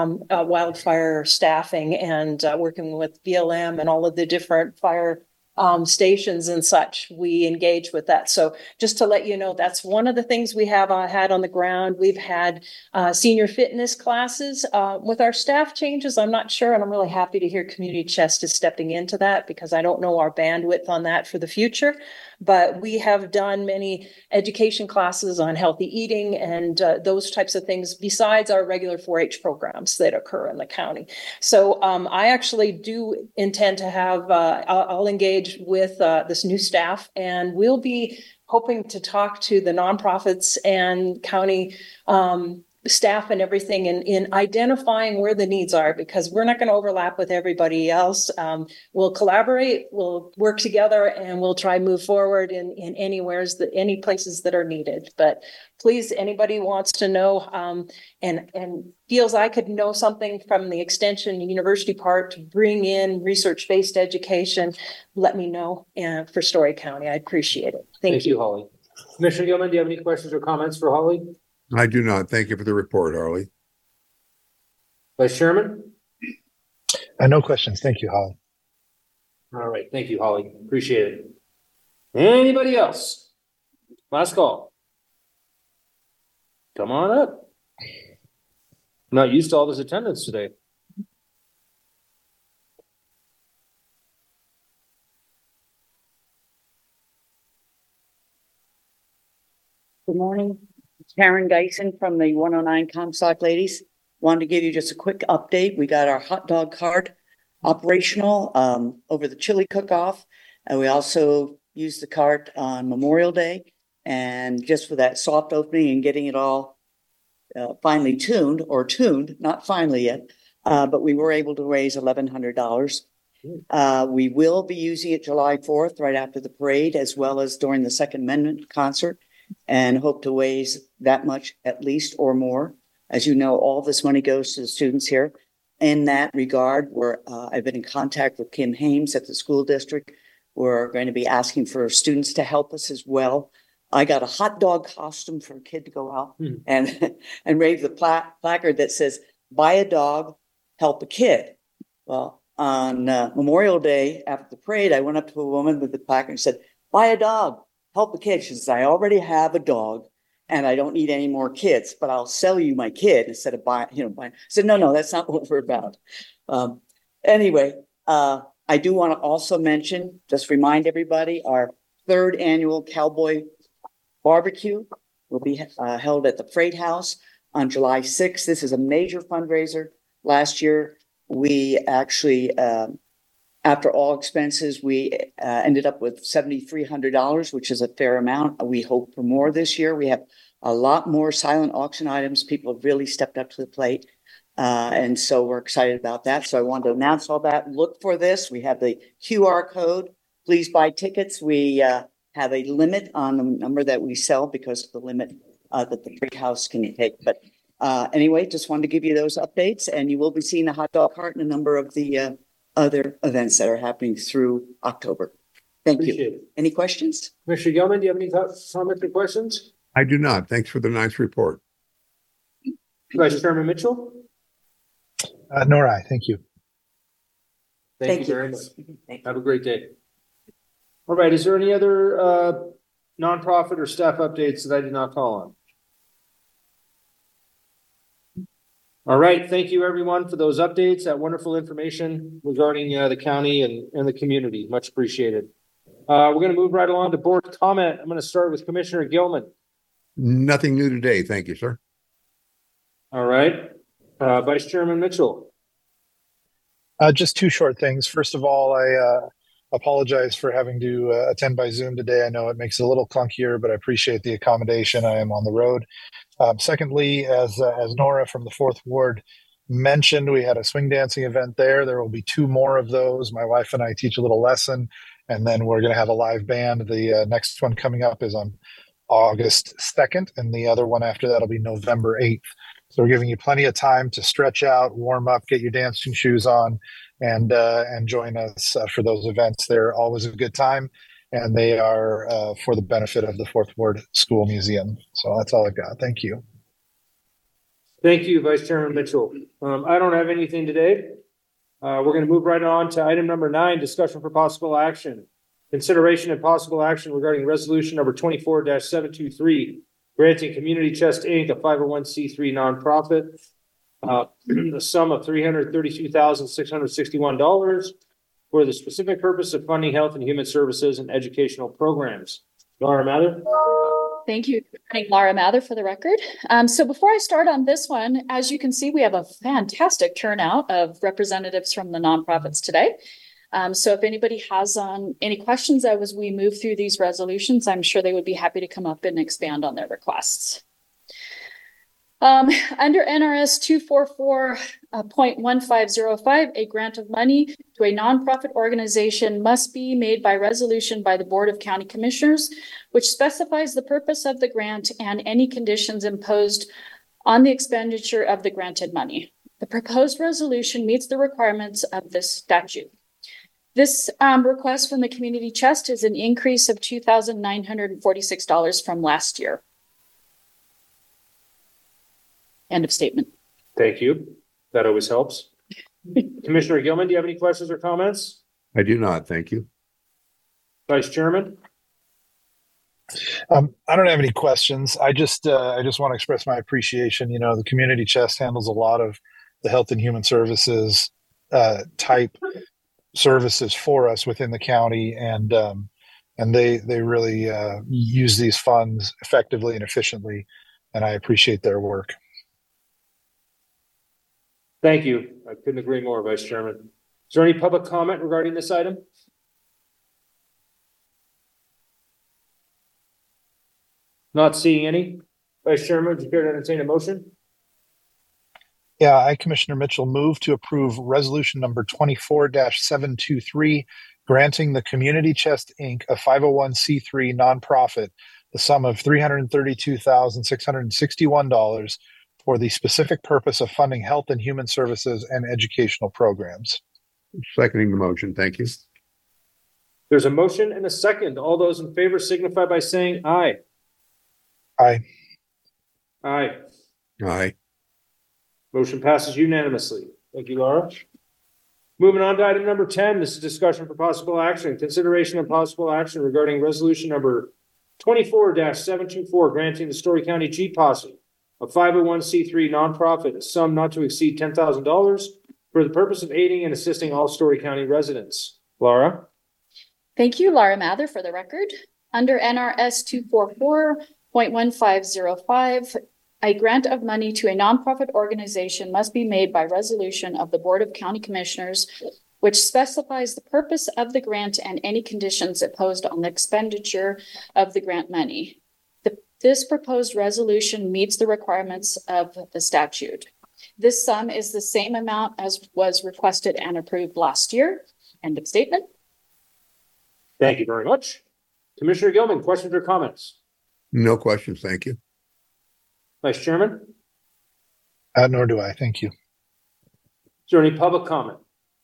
wildfire staffing and working with BLM and all of the different fire stations and such. We engage with that. So just to let you know, that's one of the things we have had on the ground. We've had senior fitness classes with our staff changes. I'm not sure, and I'm really happy to hear Community Chest is stepping into that because I don't know our bandwidth on that for the future. But we have done many education classes on healthy eating and those types of things besides our regular 4-H programs that occur in the county. So I actually do intend to have, I'll engage with this new staff, and we'll be hoping to talk to the nonprofits and county staff and everything in identifying where the needs are, because we're not going to overlap with everybody else. We'll collaborate, we'll work together, and we'll try move forward in any places that are needed. But please, anybody wants to know and feels I could know something from the extension university part to bring in research-based education, let me know for Story County. I appreciate it. Thank you, Holly. Commissioner Gilman, do you have any questions or comments for Holly? I do not. Thank you for the report, Harley. Vice Chairman? No questions. Thank you, Holly. All right. Thank you, Holly. Appreciate it. Anybody else? Last call. Come on up. I'm not used to all this attendance today. Good morning. Karen Geisen from the 109 Comstock Ladies. Wanted to give you just a quick update. We got our hot dog cart operational over the chili cook-off. And we also used the cart on Memorial Day. And just for that soft opening and getting it all finally tuned, not finally yet, but we were able to raise $1,100. We will be using it July 4th, right after the parade, as well as during the Second Amendment concert, and hope to raise that much at least or more. As you know, all this money goes to the students here. In that regard, I've been in contact with Kim Hames at the school district. We're going to be asking for students to help us as well. I got a hot dog costume for a kid to go out and raise the placard that says, "Buy a dog, help a kid." Well, on Memorial Day after the parade, I went up to a woman with the placard and said, "Buy a dog, help a kid." She says, "I already have a dog and I don't need any more kids, but I'll sell you my kid instead of buying. I said, no, that's not what we're about. Anyway, I do want to also mention, just remind everybody, our 3rd annual Cowboy Barbecue will be held at the Freight House on July 6th. This is a major fundraiser. Last year, we actually, after all expenses, we ended up with $7,300, which is a fair amount. We hope for more this year. We have a lot more silent auction items. People have really stepped up to the plate. And so we're excited about that. So I wanted to announce all that. Look for this. We have the QR code. Please buy tickets. We have a limit on the number that we sell because of the limit that the Freight House can take. But anyway, just wanted to give you those updates. And you will be seeing the hot dog cart and a number of the other events that are happening through October. Thank you. Any questions? Commissioner Gilman, do you have any comments or questions? I do not. Thanks for the nice report. Vice Chairman Mitchell? Nor I. Thank you. Thank you very much. Have a great day. All right. Is there any other nonprofit or staff updates that I did not call on? All right. Thank you, everyone, for those updates, that wonderful information regarding the county and the community. Much appreciated. We're going to move right along to board comment. I'm going to start with Commissioner Gilman. Nothing new today. Thank you, sir. All right. Vice Chairman Mitchell. Just 2 short things. First of all, I apologize for having to attend by Zoom today. I know it makes it a little clunkier, but I appreciate the accommodation. I am on the road. Secondly, as Nora from the 4th Ward mentioned, we had a swing dancing event there. There will be 2 more of those. My wife and I teach a little lesson, and then we're going to have a live band. The next one coming up is on August 2nd, and the other one after that will be November 8th. So we're giving you plenty of time to stretch out, warm up, get your dancing shoes on, and join us for those events. They're always a good time, and they are for the benefit of the 4th Ward School Museum. So that's all I've got. Thank you. Thank you, Vice Chairman Mitchell. I don't have anything today. We're going to move right on to item number 9, discussion for possible action. Consideration and possible action regarding resolution number 24-723, granting Community Chest Inc., a 501c3 nonprofit, the sum of $332,661 for the specific purpose of funding health and human services and educational programs. Laura Mather. Thank you, Laura Mather, for the record. So before I start on this one, as you can see, we have a fantastic turnout of representatives from the nonprofits today. So if anybody has any questions as we move through these resolutions, I'm sure they would be happy to come up and expand on their requests. Under NRS 244.1505, a grant of money to a nonprofit organization must be made by resolution by the Board of County Commissioners, which specifies the purpose of the grant and any conditions imposed on the expenditure of the granted money. The proposed resolution meets the requirements of this statute. This request from the community chest is an increase of $2,946 from last year. End of statement. Thank you. That always helps. Commissioner Gilman, do you have any questions or comments? I do not. Thank you. Vice Chairman? I don't have any questions. I just want to express my appreciation. You know, the community chest handles a lot of the health and human services type services for us within the county, and they really use these funds effectively and efficiently, and I appreciate their work. Thank you. I couldn't agree more, Vice Chairman. Is there any public comment regarding this item? Not seeing any. Vice Chairman, would you care to entertain a motion? Yeah, I, Commissioner Mitchell, move to approve resolution number 24-723, granting the Community Chest, Inc., a 501c3 nonprofit, the sum of $332,661 for the specific purpose of funding health and human services and educational programs. Seconding the motion. Thank you. There's a motion and a second. All those in favor signify by saying aye. Aye. Aye. Aye. Motion passes unanimously. Thank you, Laura. Moving on to item number 10, this is discussion for possible action, consideration and possible action regarding resolution number 24-724, granting the Story County G Posse, a 501c3 nonprofit, a sum not to exceed $10,000 for the purpose of aiding and assisting all Story County residents. Laura? Thank you, Laura Mather, for the record. Under NRS 244.1505, a grant of money to a nonprofit organization must be made by resolution of the Board of County Commissioners, which specifies the purpose of the grant and any conditions imposed on the expenditure of the grant money. This proposed resolution meets the requirements of the statute. This sum is the same amount as was requested and approved last year. End of statement. Thank you very much. Commissioner Gilman, questions or comments? No questions. Thank you. Vice Chairman? Nor do I. Thank you. Is there any public comment?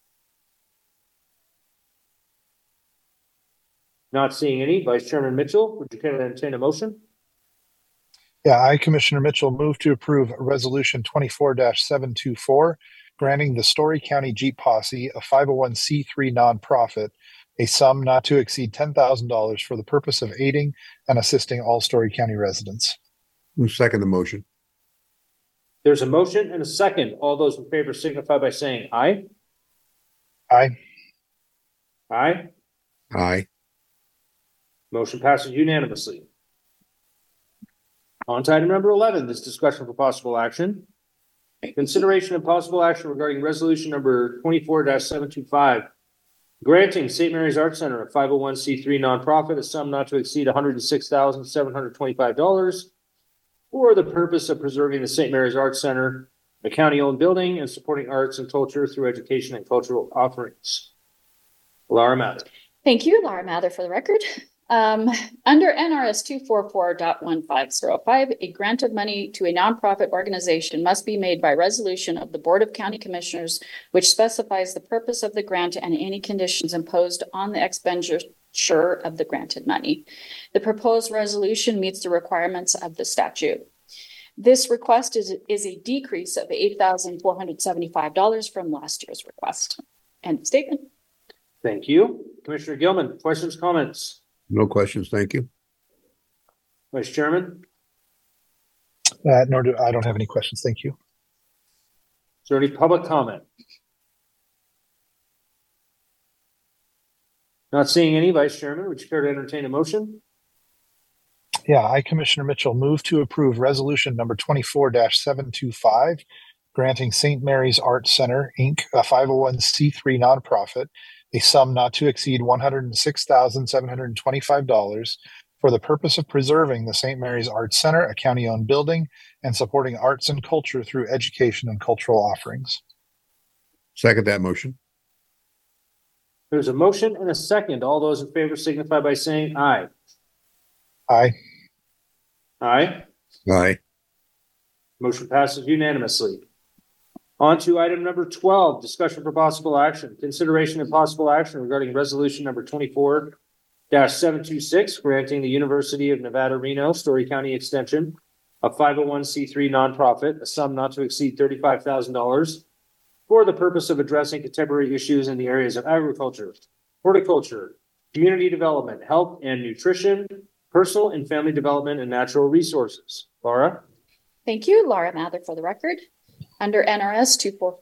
Not seeing any. Vice Chairman Mitchell, would you care to entertain a motion? Yeah, I, Commissioner Mitchell, move to approve resolution 24-724, granting the Story County Jeep Posse, a 501c3 nonprofit, a sum not to exceed $10,000 for the purpose of aiding and assisting all Story County residents. Second the motion. There's a motion and a second. All those in favor signify by saying aye. Aye. Aye. Aye. Motion passes unanimously. On to item number 11, this discussion for possible action. Consideration and possible action regarding resolution number 24-725, granting St. Mary's Arts Center, a 501c3 nonprofit, a sum not to exceed $106,725 for the purpose of preserving the St. Mary's Arts Center, a county-owned building, and supporting arts and culture through education and cultural offerings. Laura Mather. Thank you, Laura Mather, for the record. Under NRS 244.1505, a grant of money to a nonprofit organization must be made by resolution of the Board of County Commissioners, which specifies the purpose of the grant and any conditions imposed on the expenditure of the granted money. The proposed resolution meets the requirements of the statute. This request is a decrease of $8,475 from last year's request. End of statement. Thank you. Commissioner Gilman, questions, comments? No questions. Thank you. Vice Chairman? I don't have any questions. Thank you. Is there any public comment? Not seeing any. Vice Chairman, would you care to entertain a motion? Yeah, I, Commissioner Mitchell, move to approve resolution number 24-725, granting St. Mary's Arts Center, Inc., a 501c3 nonprofit, a sum not to exceed $106,725 for the purpose of preserving the St. Mary's Arts Center, a county-owned building, and supporting arts and culture through education and cultural offerings. Second that motion. There's a motion and a second. All those in favor signify by saying aye. Aye. Aye. Aye. Motion passes unanimously. On to item number 12, discussion for possible action. Consideration and possible action regarding resolution number 24-726, granting the University of Nevada, Reno, Story County Extension, a 501c3 nonprofit, a sum not to exceed $35,000 for the purpose of addressing contemporary issues in the areas of agriculture, horticulture, community development, health and nutrition, personal and family development, and natural resources. Laura? Thank you. Laura Mather for the record. Under NRS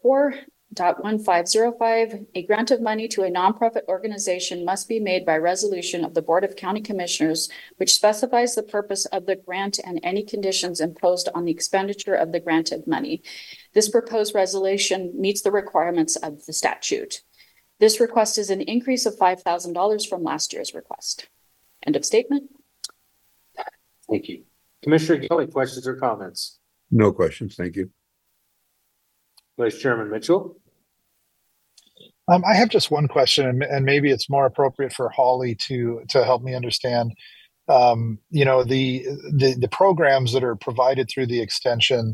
244.1505, a grant of money to a nonprofit organization must be made by resolution of the Board of County Commissioners, which specifies the purpose of the grant and any conditions imposed on the expenditure of the granted money. This proposed resolution meets the requirements of the statute. This request is an increase of $5,000 from last year's request. End of statement. Thank you. Commissioner Gill, any questions or comments? No questions. Thank you. Vice Chairman Mitchell? I have just one question, and maybe it's more appropriate for Holly to help me understand. The programs that are provided through the extension.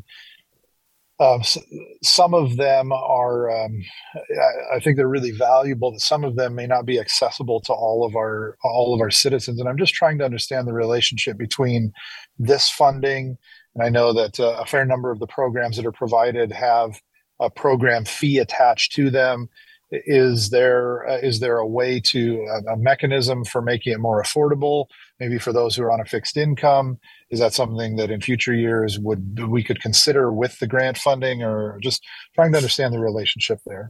Some of them are, I think they're really valuable. Some of them may not be accessible to all of our citizens, and I'm just trying to understand the relationship between this funding. And I know that a fair number of the programs that are provided have a program fee attached to them. Is there a way to a mechanism for making it more affordable, maybe for those who are on a fixed income? Is that something that in future years we could consider with the grant funding, or just trying to understand the relationship there?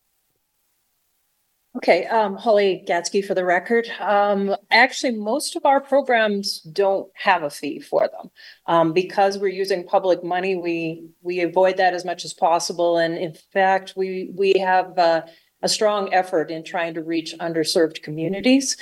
Okay, Holly Gatsky for the record. Actually, most of our programs don't have a fee for them. Because we're using public money, we avoid that as much as possible. And in fact, we have a strong effort in trying to reach underserved communities.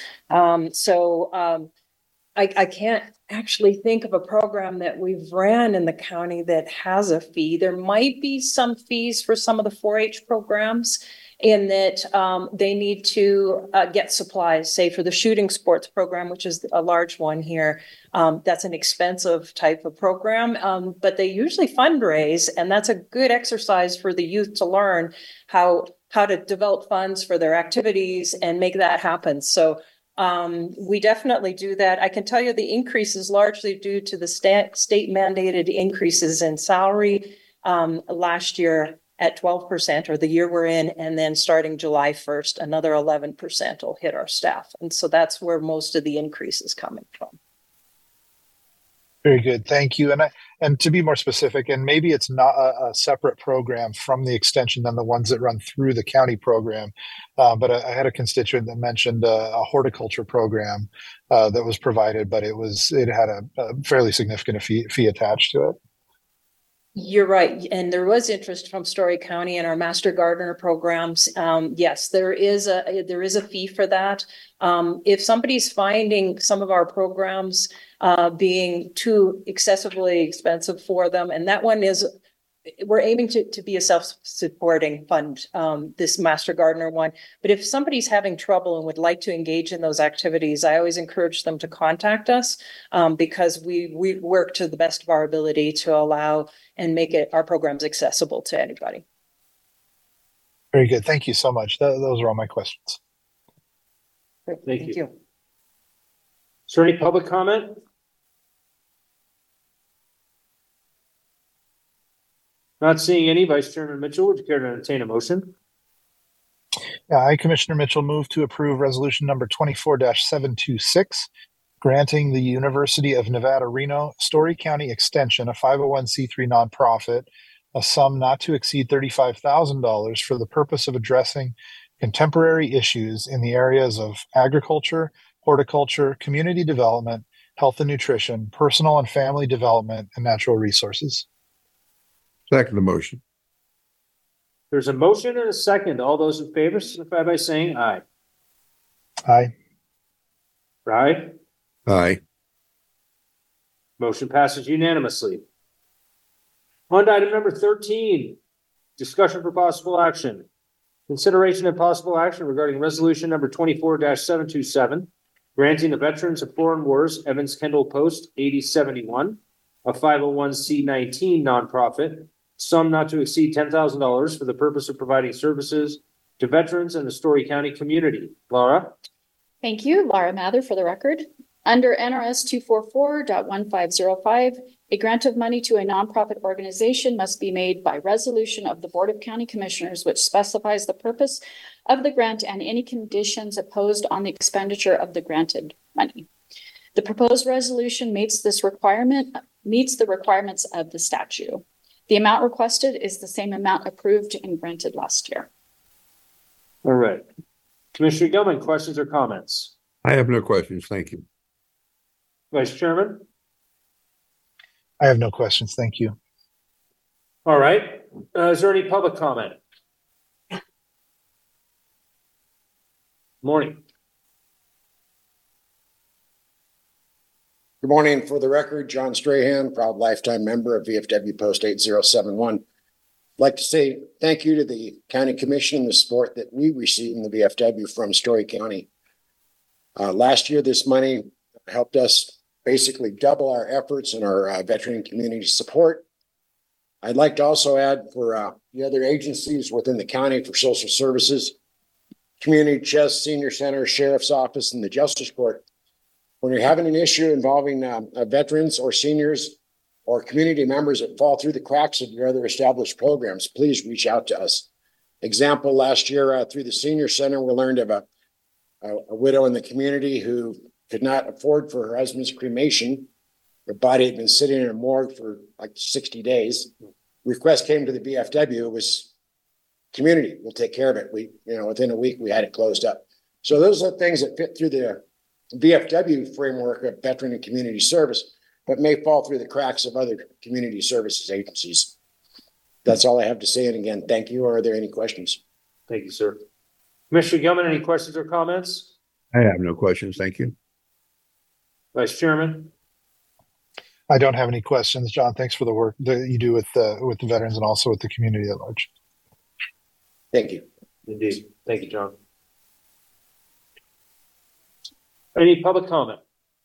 I can't actually think of a program that we've ran in the county that has a fee. There might be some fees for some of the 4-H programs, in that they need to get supplies, say for the shooting sports program, which is a large one here. That's an expensive type of program, but they usually fundraise, and that's a good exercise for the youth to learn how to develop funds for their activities and make that happen. So we definitely do that. I can tell you the increase is largely due to the state mandated increases in salary last year at 12%, or the year we're in, and then starting July 1st, another 11% will hit our staff. And so that's where most of the increase is coming from. Very good. Thank you. And to be more specific, and maybe it's not a separate program from the extension than the ones that run through the county program, but I had a constituent that mentioned a horticulture program that was provided, but it had a fairly significant fee attached to it. You're right. And there was interest from Story County in our Master Gardener programs. Yes, there is a fee for that. If somebody's finding some of our programs being too excessively expensive for them, and that one is, we're aiming to be a self-supporting fund, this Master Gardener one. But if somebody's having trouble and would like to engage in those activities, I always encourage them to contact us because we work to the best of our ability to allow and make our programs accessible to anybody. Very good. Thank you so much. Those are all my questions. Thank you. Is there any public comment? Not seeing any. Vice Chairman Mitchell, would you care to entertain a motion? I, Commissioner Mitchell, move to approve resolution number 24-726, granting the University of Nevada, Reno, Story County Extension, a 501c3 nonprofit, a sum not to exceed $35,000 for the purpose of addressing contemporary issues in the areas of agriculture, horticulture, community development, health and nutrition, personal and family development, and natural resources. Second the motion. There's a motion and a second. All those in favor signify by saying aye. Aye. Aye. Aye. Motion passes unanimously. On to item number 13, discussion for possible action. Consideration and possible action regarding resolution number 24-727, granting the Veterans of Foreign Wars Evans Kendall Post 8071, a 501c19 nonprofit, sum not to exceed $10,000 for the purpose of providing services to veterans in the Story County community. Laura? Thank you. Laura Mather for the record. Under NRS 244.1505, a grant of money to a nonprofit organization must be made by resolution of the Board of County Commissioners, which specifies the purpose of the grant and any conditions imposed on the expenditure of the granted money. The proposed resolution meets the requirements of the statute. The amount requested is the same amount approved and granted last year. All right. Commissioner Gilman, questions or comments? I have no questions. Thank you. Vice Chairman? I have no questions. Thank you. All right. Is there any public comment? Morning. Good morning. For the record, John Strahan, proud lifetime member of VFW Post 8071. I'd like to say thank you to the County Commission and the support that we receive in the VFW from Story County. Last year, this money helped us basically double our efforts in our veteran community support. I'd like to also add for the other agencies within the county for social services, Community Chest, Senior Center, Sheriff's Office, and the Justice Court. When you're having an issue involving veterans or seniors or community members that fall through the cracks of your other established programs, please reach out to us. Example, last year through the Senior Center, we learned of a widow in the community who could not afford for her husband's cremation. Her body had been sitting in a morgue for like 60 days. Request came to the VFW. It was community. We'll take care of it. Within a week, we had it closed up. So those are things that fit through the VFW framework of veteran and community service, but may fall through the cracks of other community services agencies. That's all I have to say. And again, thank you. Are there any questions? Thank you, sir. Commissioner Gilman, any questions or comments? I have no questions. Thank you. Vice Chairman? I don't have any questions. John, thanks for the work that you do with the veterans and also with the community at large. Thank you. Indeed. Thank you, John. Any public comment?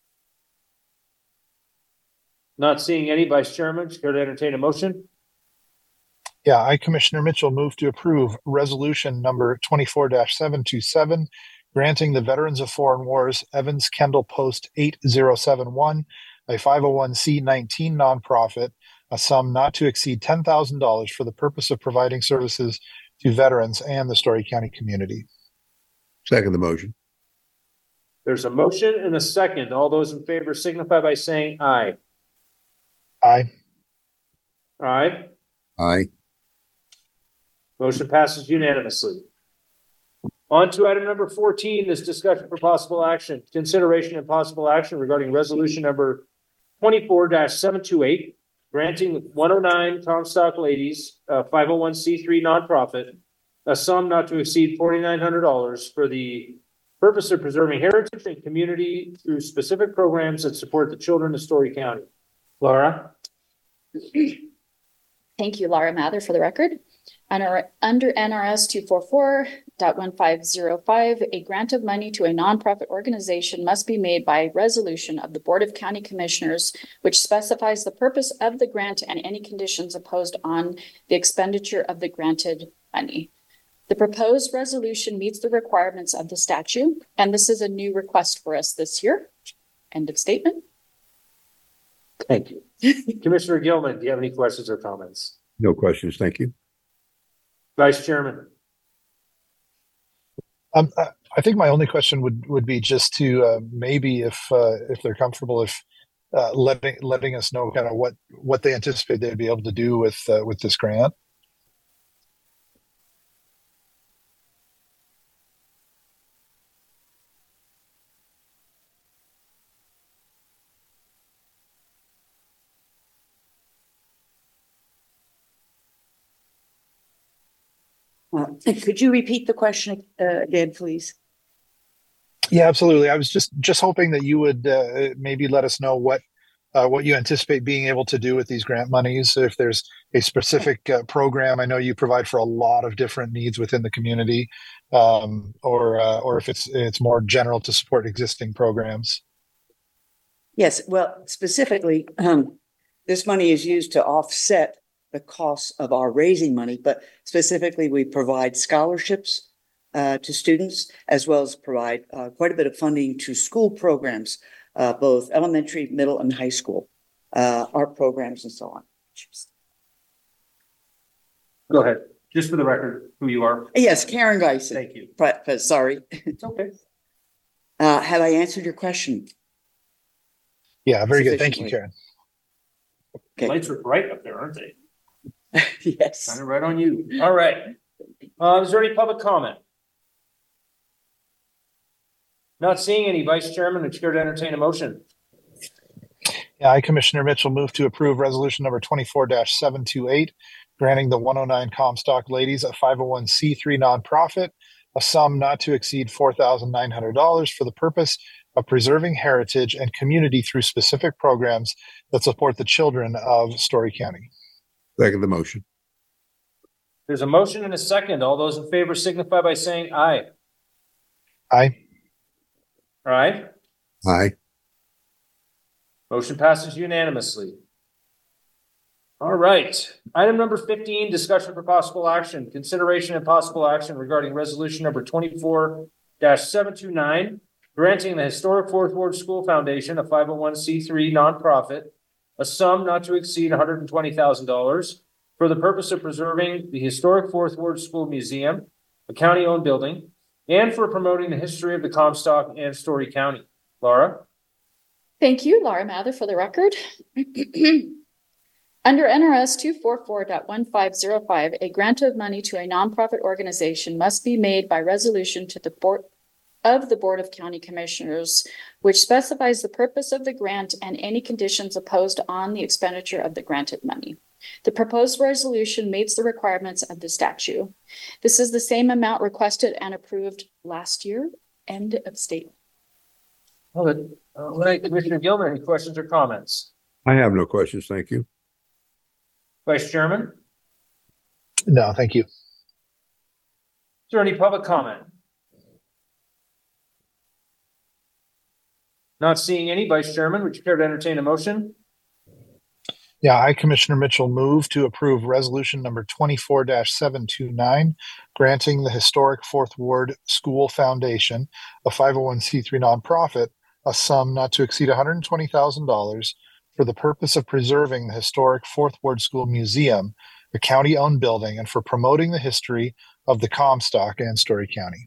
Not seeing any. Vice Chairman, care to entertain a motion? Yeah, I, Commissioner Mitchell, move to approve resolution number 24-727, granting the Veterans of Foreign Wars Evans Kendall Post 8071, a 501c19 nonprofit, a sum not to exceed $10,000 for the purpose of providing services to veterans and the Story County community. Second the motion. There's a motion and a second. All those in favor signify by saying aye. Aye. Aye. Aye. Motion passes unanimously. On to item number 14, this discussion for possible action. Consideration and possible action regarding resolution number 24-728, granting 109 Comstock Ladies, 501c3 nonprofit, a sum not to exceed $4,900 for the purpose of preserving heritage and community through specific programs that support the children of Story County. Laura? Thank you, Laura Mather, for the record. Under NRS 244.1505, a grant of money to a nonprofit organization must be made by resolution of the Board of County Commissioners, which specifies the purpose of the grant and any conditions imposed on the expenditure of the granted money. The proposed resolution meets the requirements of the statute, and this is a new request for us this year. End of statement. Thank you. Commissioner Gilman, do you have any questions or comments? No questions. Thank you. Vice Chairman. I think my only question would be just to maybe if they're comfortable, if letting us know kind of what they anticipate they'd be able to do with this grant. Could you repeat the question again, please? Yeah, absolutely. I was just hoping that you would maybe let us know what what you anticipate being able to do with these grant monies. If there's a specific program, I know you provide for a lot of different needs within the community, or if it's more general to support existing programs. Yes, well, specifically, this money is used to offset the costs of our raising money, but specifically we provide scholarships to students, as well as provide quite a bit of funding to school programs, both elementary, middle, and high school, art programs and so on. Go ahead. Just for the record, who you are. Yes, Karen Geisen. Thank you. But sorry. It's okay. Have I answered your question? Yeah, very good. Thank you, Karen. The lights are bright up there, aren't they? Yes. Kind of right on you. All right. Is there any public comment? Not seeing any. Vice Chairman, would you care to entertain a motion? Yeah, I, Commissioner Mitchell, move to approve resolution number 24-728, granting the 109 Comstock Ladies, a 501c3 nonprofit, a sum not to exceed $4,900 for the purpose of preserving heritage and community through specific programs that support the children of Story County. Second the motion. There's a motion and a second. All those in favor signify by saying aye. Aye. All right. Aye. Motion passes unanimously. All right. Item number 15, discussion for possible action. Consideration and possible action regarding resolution number 24-729, granting the Historic Fourth Ward School Foundation, a 501c3 nonprofit, a sum not to exceed $120,000 for the purpose of preserving the Historic Fourth Ward School Museum, a county-owned building, and for promoting the history of the Comstock and Story County. Laura? Thank you, Laura Mather, for the record. Under NRS 244.1505, a grant of money to a nonprofit organization must be made by resolution to the Board of County Commissioners, which specifies the purpose of the grant and any conditions imposed on the expenditure of the granted money. The proposed resolution meets the requirements of the statute. This is the same amount requested and approved last year. End of statement. Well, Commissioner Gilman, any questions or comments? I have no questions. Thank you. Vice Chairman? No, thank you. Is there any public comment? Not seeing any. Vice Chairman, would you care to entertain a motion? Yeah, I, Commissioner Mitchell, move to approve resolution number 24-729, granting the Historic Fourth Ward School Foundation, a 501c3 nonprofit, a sum not to exceed $120,000 for the purpose of preserving the Historic Fourth Ward School Museum, a county-owned building, and for promoting the history of the Comstock and Story County.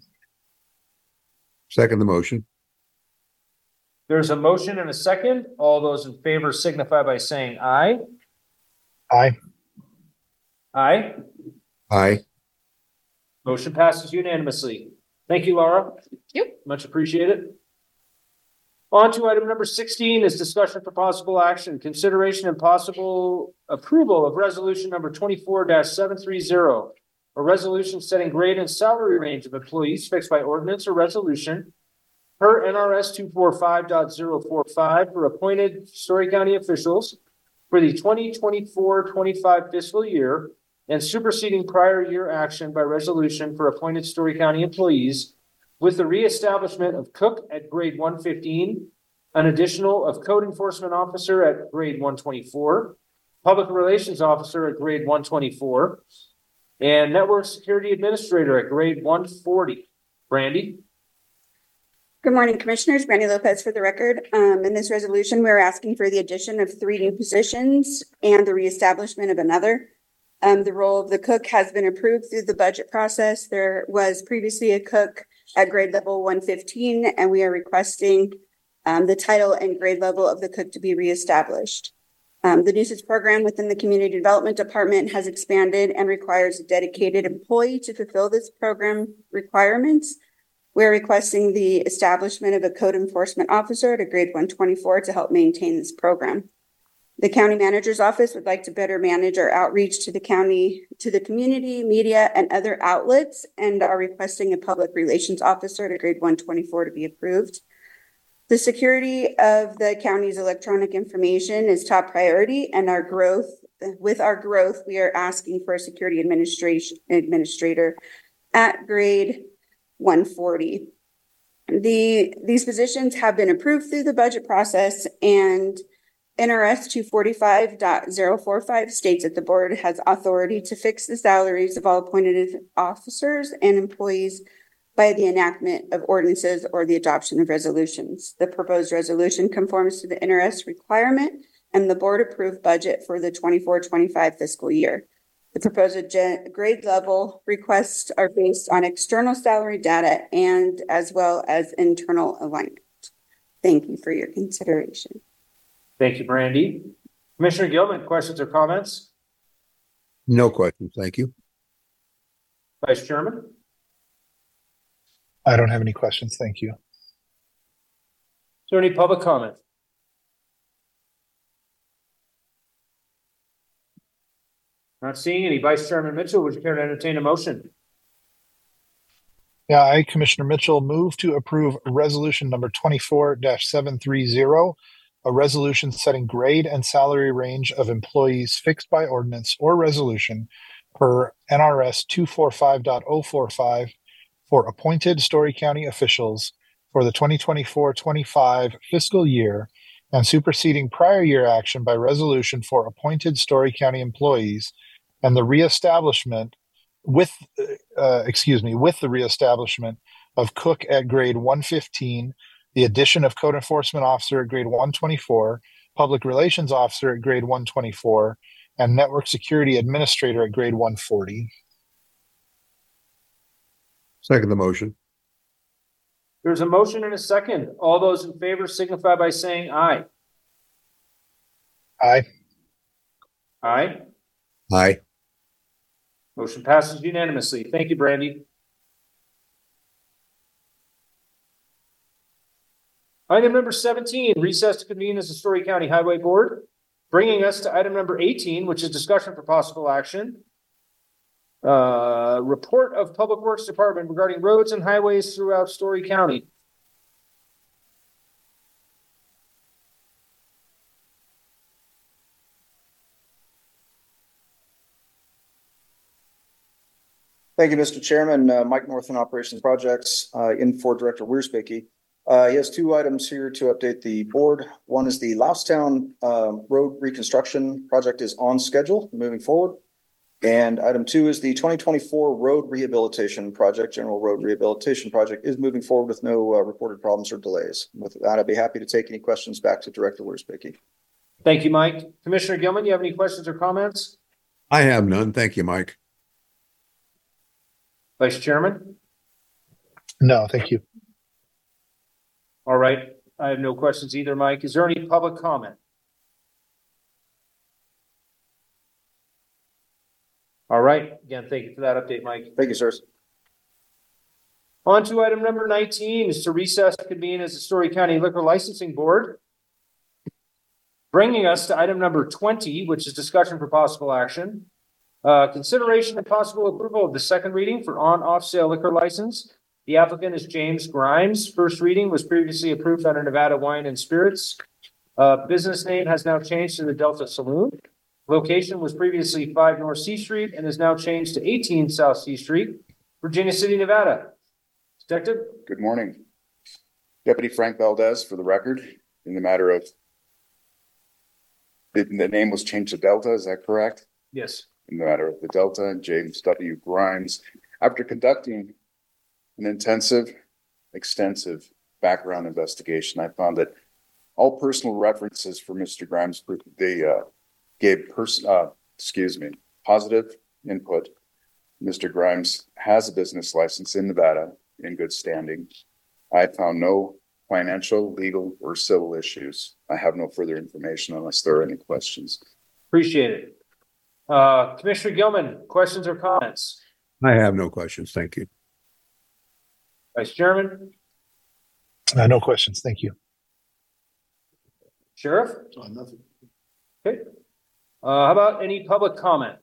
Second the motion. There's a motion and a second. All those in favor signify by saying aye. Aye. Aye. Aye. Motion passes unanimously. Thank you, Laura. Yep. Much appreciated. On to item number 16 is discussion for possible action, consideration and possible approval of resolution number 24-730, a resolution setting grade and salary range of employees fixed by ordinance or resolution per NRS 245.045 for appointed Story County officials for the 2024-25 fiscal year and superseding prior year action by resolution for appointed Story County employees with the reestablishment of cook at grade 115, an additional of code enforcement officer at grade 124, public relations officer at grade 124, and network security administrator at grade 140. Brandy? Good morning, Commissioners. Brandy Lopez for the record. In this resolution, we're asking for the addition of 3 new positions and the reestablishment of another. The role of the cook has been approved through the budget process. There was previously a cook at grade level 115, and we are requesting the title and grade level of the cook to be reestablished. The nuisance program within the Community Development Department has expanded and requires a dedicated employee to fulfill this program requirements. We're requesting the establishment of a code enforcement officer at a grade 124 to help maintain this program. The county manager's office would like to better manage our outreach to the county, to the community, media, and other outlets, and are requesting a public relations officer at a grade 124 to be approved. The security of the county's electronic information is top priority, and with our growth, we are asking for a security administrator at grade 140. These positions have been approved through the budget process, and NRS 245.045 states that the board has authority to fix the salaries of all appointed officers and employees by the enactment of ordinances or the adoption of resolutions. The proposed resolution conforms to the NRS requirement and the board approved budget for the 24-25 fiscal year. The proposed grade level requests are based on external salary data and as well as internal alignment. Thank you for your consideration. Thank you, Brandy. Commissioner Gilman, questions or comments? No questions, thank you. Vice Chairman? I don't have any questions. Thank you. Is there any public comment? Not seeing any. Vice Chairman Mitchell, would you care to entertain a motion? Yeah, I, Commissioner Mitchell, move to approve resolution number 24-730, a resolution setting grade and salary range of employees fixed by ordinance or resolution per NRS 245.045 for appointed Story County officials for the 2024-25 fiscal year and superseding prior year action by resolution for appointed Story County employees and the reestablishment with the reestablishment of Cook at grade 115, the addition of Code Enforcement Officer at grade 124, Public Relations Officer at grade 124, and Network Security Administrator at grade 140. Second the motion. There's a motion and a second. All those in favor signify by saying aye. Aye. Aye. Aye. Motion passes unanimously. Thank you, Brandy. Item number 17, recess to convene as the Story County Highway Board, bringing us to item number 18, which is discussion for possible action. Report of Public Works Department regarding roads and highways throughout Story County. Thank you, Mr. Chairman. Mike Northern, Operations Projects, in for Director Wiersbicki. He has two items here to update the board. One is the Lousttown Road Reconstruction Project is on schedule, moving forward. And item two is the 2024 Road Rehabilitation Project, General Road Rehabilitation Project, is moving forward with no reported problems or delays. With that, I'd be happy to take any questions back to Director Wiersbicki. Thank you, Mike. Commissioner Gilman, you have any questions or comments? I have none. Thank you, Mike. Vice Chairman? No, thank you. All right. I have no questions either, Mike. Is there any public comment? All right. Again, thank you for that update, Mike. Thank you, sir. On to item number 19 is to recess to convene as the Story County Liquor Licensing Board. Bringing us to item number 20, which is discussion for possible action. Consideration and possible approval of the second reading for on-off sale liquor license. The applicant is James Grimes. First reading was previously approved under Nevada Wine and Spirits. Business name has now changed to the Delta Saloon. Location was previously 5 North C Street and is now changed to 18 South C Street, Virginia City, Nevada. Detective? Good morning. Deputy Frank Valdez for the record in the matter of the name was changed to Delta, is that correct? Yes. In the matter of the Delta and James W. Grimes. After conducting an intensive, extensive background investigation, I found that all personal references for Mr. Grimes, they gave positive input. Mr. Grimes has a business license in Nevada in good standing. I found no financial, legal, or civil issues. I have no further information unless there are any questions. Appreciate it. Commissioner Gilman, questions or comments? I have no questions. Thank you. Vice Chairman? No questions. Thank you. Sheriff? Nothing. Okay. How about any public comment?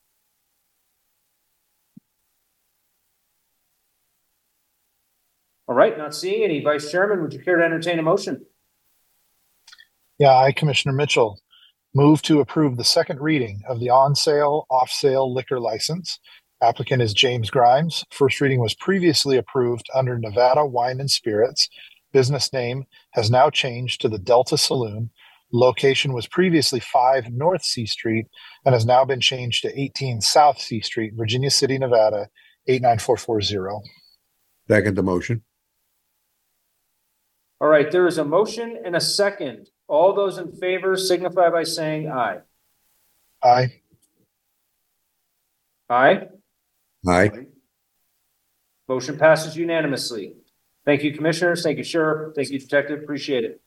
All right, not seeing any. Vice Chairman, would you care to entertain a motion? Yeah, I, Commissioner Mitchell, move to approve the second reading of the on-sale, off-sale liquor license. Applicant is James Grimes. First reading was previously approved under Nevada Wine and Spirits. Business name has now changed to the Delta Saloon. Location was previously 5 North C Street and has now been changed to 18 South C Street, Virginia City, Nevada, 89440. Second the motion. All right, there is a motion and a second. All those in favor signify by saying aye. Aye. Aye. Aye. Motion passes unanimously. Thank you, Commissioners. Thank you, Sheriff. Thank you, Detective. Appreciate it.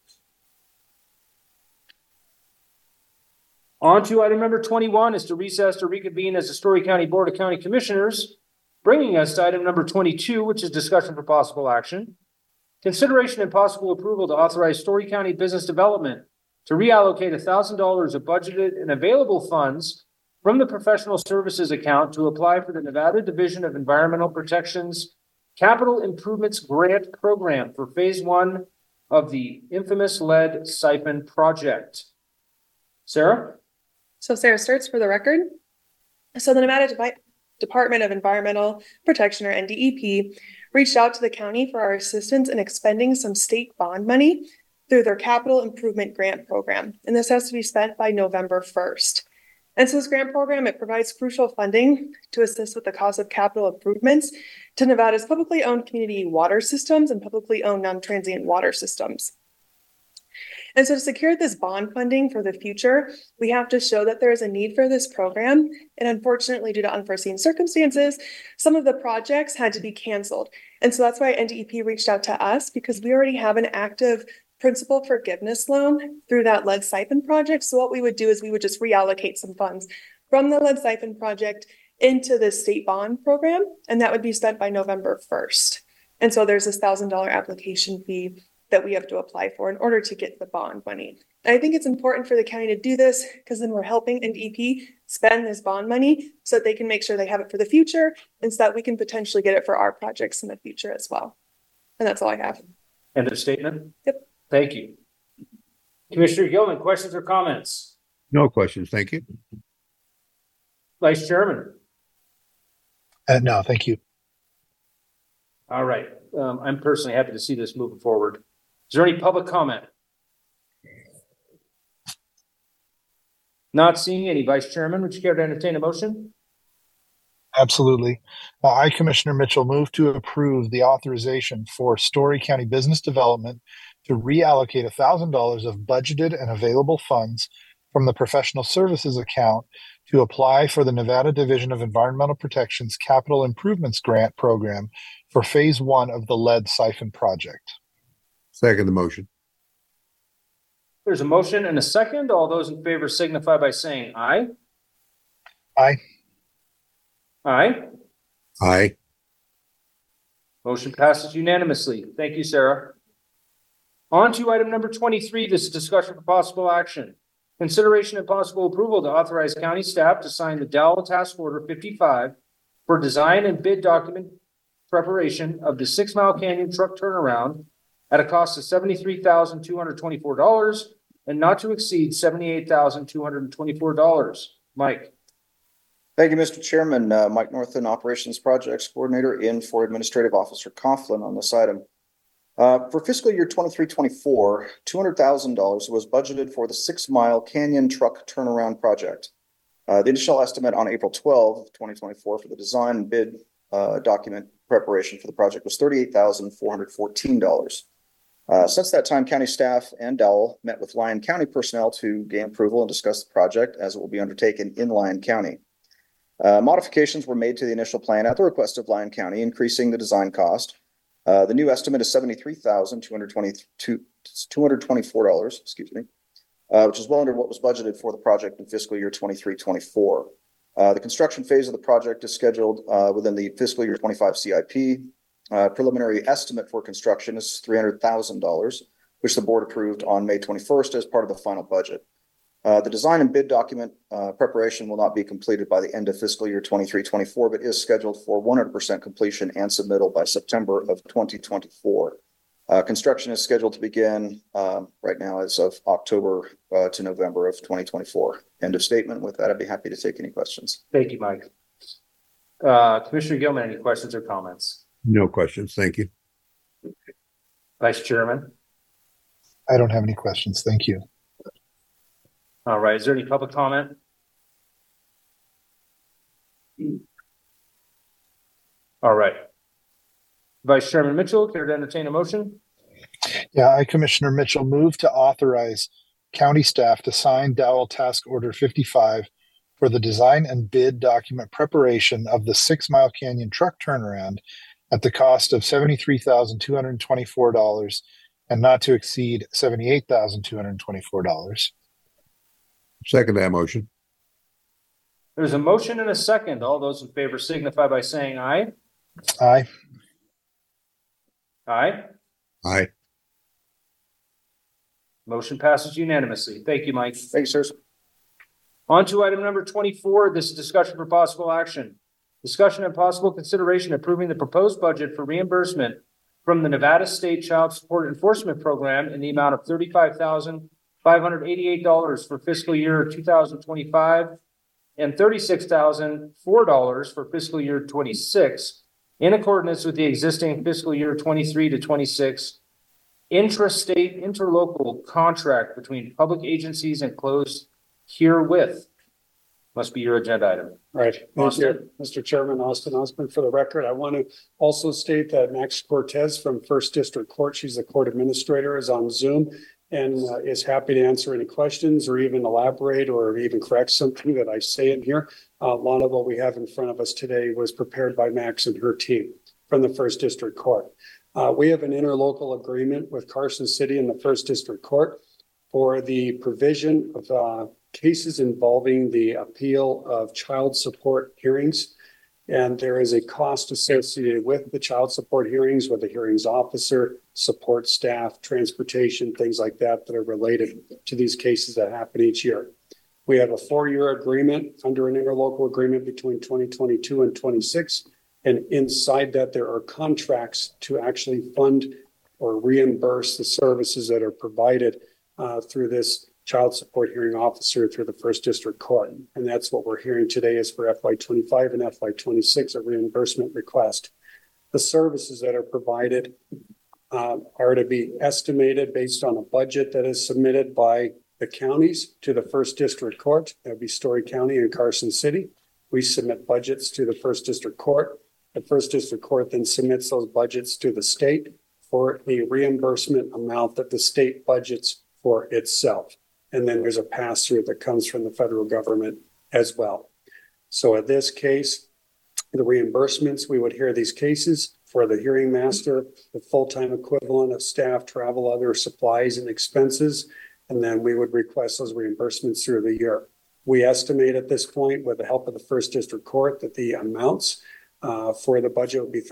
On to item number 21 is to recess to reconvene as the Story County Board of County Commissioners, bringing us to item number 22, which is discussion for possible action. Consideration and possible approval to authorize Story County Business Development to reallocate $1,000 of budgeted and available funds from the professional services account to apply for the Nevada Division of Environmental Protection's Capital Improvements Grant Program for Phase 1 of the infamous lead siphon project. Sarah? So Sarah Sturts for the record. So the Nevada Department of Environmental Protection, or NDEP, reached out to the county for our assistance in expending some state bond money through their Capital Improvement Grant Program. And this has to be spent by November 1st. And so this grant program, it provides crucial funding to assist with the cost of capital improvements to Nevada's publicly owned community water systems and publicly owned non-transient water systems. And so to secure this bond funding for the future, we have to show that there is a need for this program. And unfortunately, due to unforeseen circumstances, some of the projects had to be canceled. And so that's why NDEP reached out to us, because we already have an active principal forgiveness loan through that lead siphon project. So what we would do is we would just reallocate some funds from the lead siphon project into the state bond program, and that would be spent by November 1st. And so there's this $1,000 application fee that we have to apply for in order to get the bond money. And I think it's important for the county to do this because then we're helping NDEP spend this bond money so that they can make sure they have it for the future and so that we can potentially get it for our projects in the future as well. And that's all I have. End of statement? Yep. Thank you. Commissioner Gilman, questions or comments? No questions. Thank you. Vice Chairman? No, thank you. All right. I'm personally happy to see this moving forward. Is there any public comment? Not seeing any. Vice Chairman, would you care to entertain a motion? Absolutely. I, Commissioner Mitchell, move to approve the authorization for Story County Business Development to reallocate $1,000 of budgeted and available funds from the professional services account to apply for the Nevada Division of Environmental Protection's Capital Improvements Grant Program for Phase 1 of the lead siphon project. Second the motion. There's a motion and a second. All those in favor signify by saying aye. Aye. Aye. Aye. Motion passes unanimously. Thank you, Sarah. On to item number 23. This is discussion for possible action. Consideration and possible approval to authorize county staff to sign the Dell Task Order 55 for design and bid document preparation of the 6 Mile Canyon truck turnaround at a cost of $73,224 and not to exceed $78,224. Mike. Thank you, Mr. Chairman. Mike Northen, Operations Projects Coordinator in for Administrative Officer Coughlin on this item. For fiscal year 23-24, $200,000 was budgeted for the 6 Mile Canyon truck turnaround project. The initial estimate on April 12, 2024 for the design and bid document preparation for the project was $38,414. Since that time, county staff and Dell met with Lyon County personnel to gain approval and discuss the project as it will be undertaken in Lyon County. Modifications were made to the initial plan at the request of Lyon County, increasing the design cost. The new estimate is $73,224, which is well under what was budgeted for the project in fiscal year 23-24. The construction phase of the project is scheduled within the fiscal year 25 CIP. Preliminary estimate for construction is $300,000, which the board approved on May 21st as part of the final budget. The design and bid document preparation will not be completed by the end of fiscal year 23-24, but is scheduled for 100% completion and submittal by September of 2024. Construction is scheduled to begin right now as of October to November of 2024. End of statement. With that, I'd be happy to take any questions. Thank you, Mike. Commissioner Gilman, any questions or comments? No questions. Thank you. Vice Chairman? I don't have any questions. Thank you. All right. Is there any public comment? All right. Vice Chairman Mitchell, care to entertain a motion? Yeah, I, Commissioner Mitchell, move to authorize county staff to sign Dowell Task Order 55 for the design and bid document preparation of the 6 Mile Canyon truck turnaround at the cost of $73,224 and not to exceed $78,224. Second that motion. There's a motion and a second. All those in favor signify by saying aye. Aye. Aye. Aye. Motion passes unanimously. Thank you, Mike. Thanks, sir. On to item number 24. This is discussion for possible action. Discussion and possible consideration approving the proposed budget for reimbursement from the Nevada State Child Support Enforcement Program in the amount of $35,588 for fiscal year 2025 and $36,004 for fiscal year 26 in accordance with the existing fiscal year 23 to 26 intrastate interlocal contract between public agencies and closed herewith. Must be your agenda item. Right. Thank you, Mr. Chairman. Austin Osborne for the record. I want to also state that Max Cortez from First District Court, she's the court administrator, is on Zoom and is happy to answer any questions or even elaborate or even correct something that I say in here. A lot of what we have in front of us today was prepared by Max and her team from the First District Court. We have an interlocal agreement with Carson City and the First District Court for the provision of cases involving the appeal of child support hearings. And there is a cost associated with the child support hearings with the hearings officer, support staff, transportation, things like that that are related to these cases that happen each year. We have a 4-year agreement under an interlocal agreement between 2022 and 26. And inside that, there are contracts to actually fund or reimburse the services that are provided through this child support hearing officer through the First District Court. And that's what we're hearing today is for FY25 and FY26, a reimbursement request. The services that are provided are to be estimated based on a budget that is submitted by the counties to the First District Court. That would be Story County and Carson City. We submit budgets to the First District Court. The First District Court then submits those budgets to the state for the reimbursement amount that the state budgets for itself. And then there's a pass-through that comes from the federal government as well. So in this case, the reimbursements, we would hear these cases for the hearing master, the full-time equivalent of staff, travel, other supplies and expenses, and then we would request those reimbursements through the year. We estimate at this point, with the help of the First District Court, that the amounts for the budget would be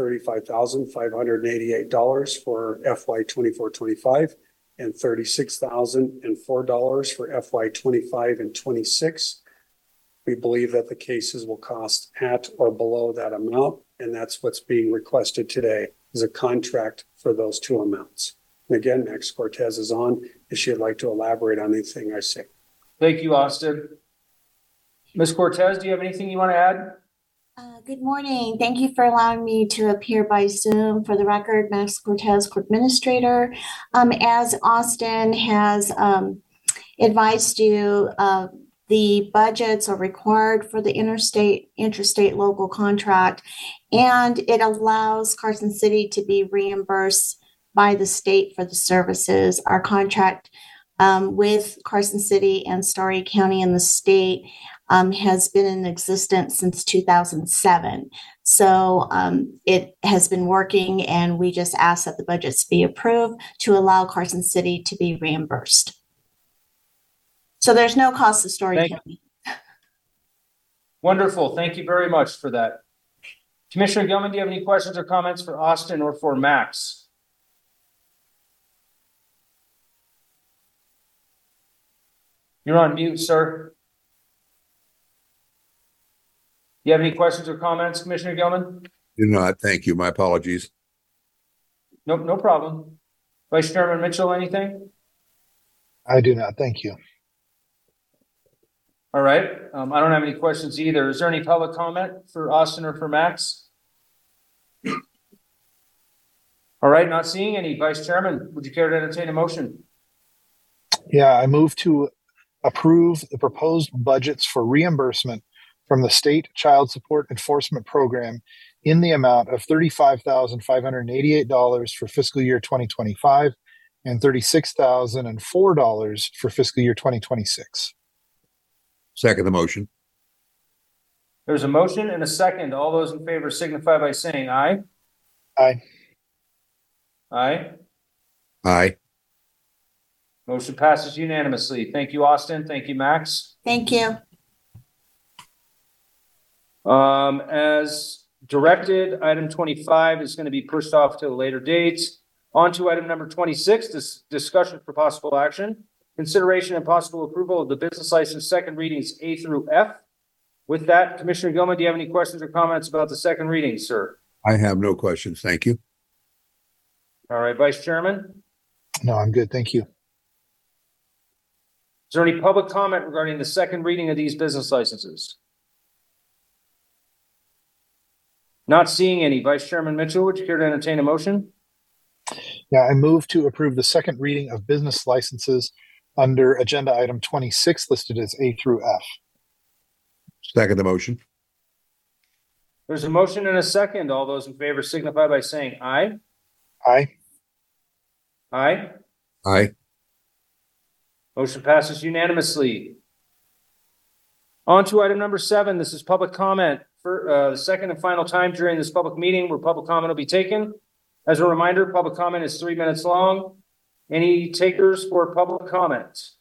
$35,588 for FY 24-25 and $36,004 for FY 25 and 26. We believe that the cases will cost at or below that amount, and that's what's being requested today is a contract for those two amounts. And again, Max Cortez is on if she'd like to elaborate on anything I say. Thank you, Austin. Ms. Cortez, do you have anything you want to add? Good morning. Thank you for allowing me to appear by Zoom. For the record, Max Cortez, Court Administrator. As Austin has advised you, the budgets are required for the interstate local contract, and it allows Carson City to be reimbursed by the state for the services. Our contract with Carson City and Story County and the state has been in existence since 2007. So it has been working, and we just ask that the budgets be approved to allow Carson City to be reimbursed. So there's no cost to Story County. Wonderful. Thank you very much for that. Commissioner Gilman, do you have any questions or comments for Austin or for Max? You're on mute, sir. You have any questions or comments, Commissioner Gilman? Do not. Thank you. My apologies. Nope, no problem. Vice Chairman Mitchell, anything? I do not. Thank you. All right. I don't have any questions either. Is there any public comment for Austin or for Max? All right, not seeing any. Vice Chairman, would you care to entertain a motion? Yeah, I move to approve the proposed budgets for reimbursement from the State Child Support Enforcement Program in the amount of $35,588 for fiscal year 2025 and $36,004 for fiscal year 2026. Second the motion. There's a motion and a second. All those in favor signify by saying aye. Aye. Aye. Aye. Motion passes unanimously. Thank you, Austin. Thank you, Max. Thank you. As directed, item 25 is going to be pushed off to a later date. On to item number 26, this discussion for possible action. Consideration and possible approval of the business license second readings A through F. With that, Commissioner Gilman, do you have any questions or comments about the second reading, sir? I have no questions. Thank you. All right, Vice Chairman. No, I'm good. Thank you. Is there any public comment regarding the second reading of these business licenses? Not seeing any. Vice Chairman Mitchell, would you care to entertain a motion? Yeah, I move to approve the second reading of business licenses under agenda item 26 listed as A through F. Second the motion. There's a motion and a second. All those in favor signify by saying aye. Aye. Aye. Aye. Motion passes unanimously. On to item number 7. This is public comment for the second and final time during this public meeting where public comment will be taken. As a reminder, public comment is 3 minutes long. Any takers for public comment?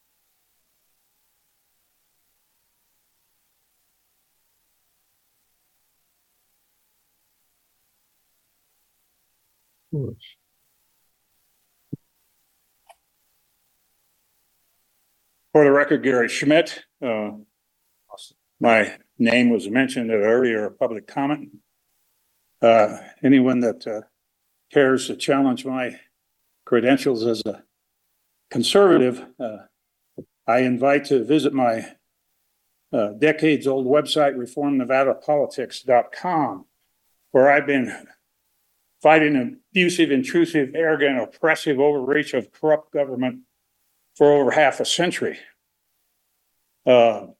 For the record, Gary Schmidt. My name was mentioned at earlier public comment. Anyone that cares to challenge my credentials as a conservative, I invite to visit my decades-old website, reformnevadapolitics.com, where I've been fighting abusive, intrusive, arrogant, oppressive overreach of corrupt government for over half a century. I'm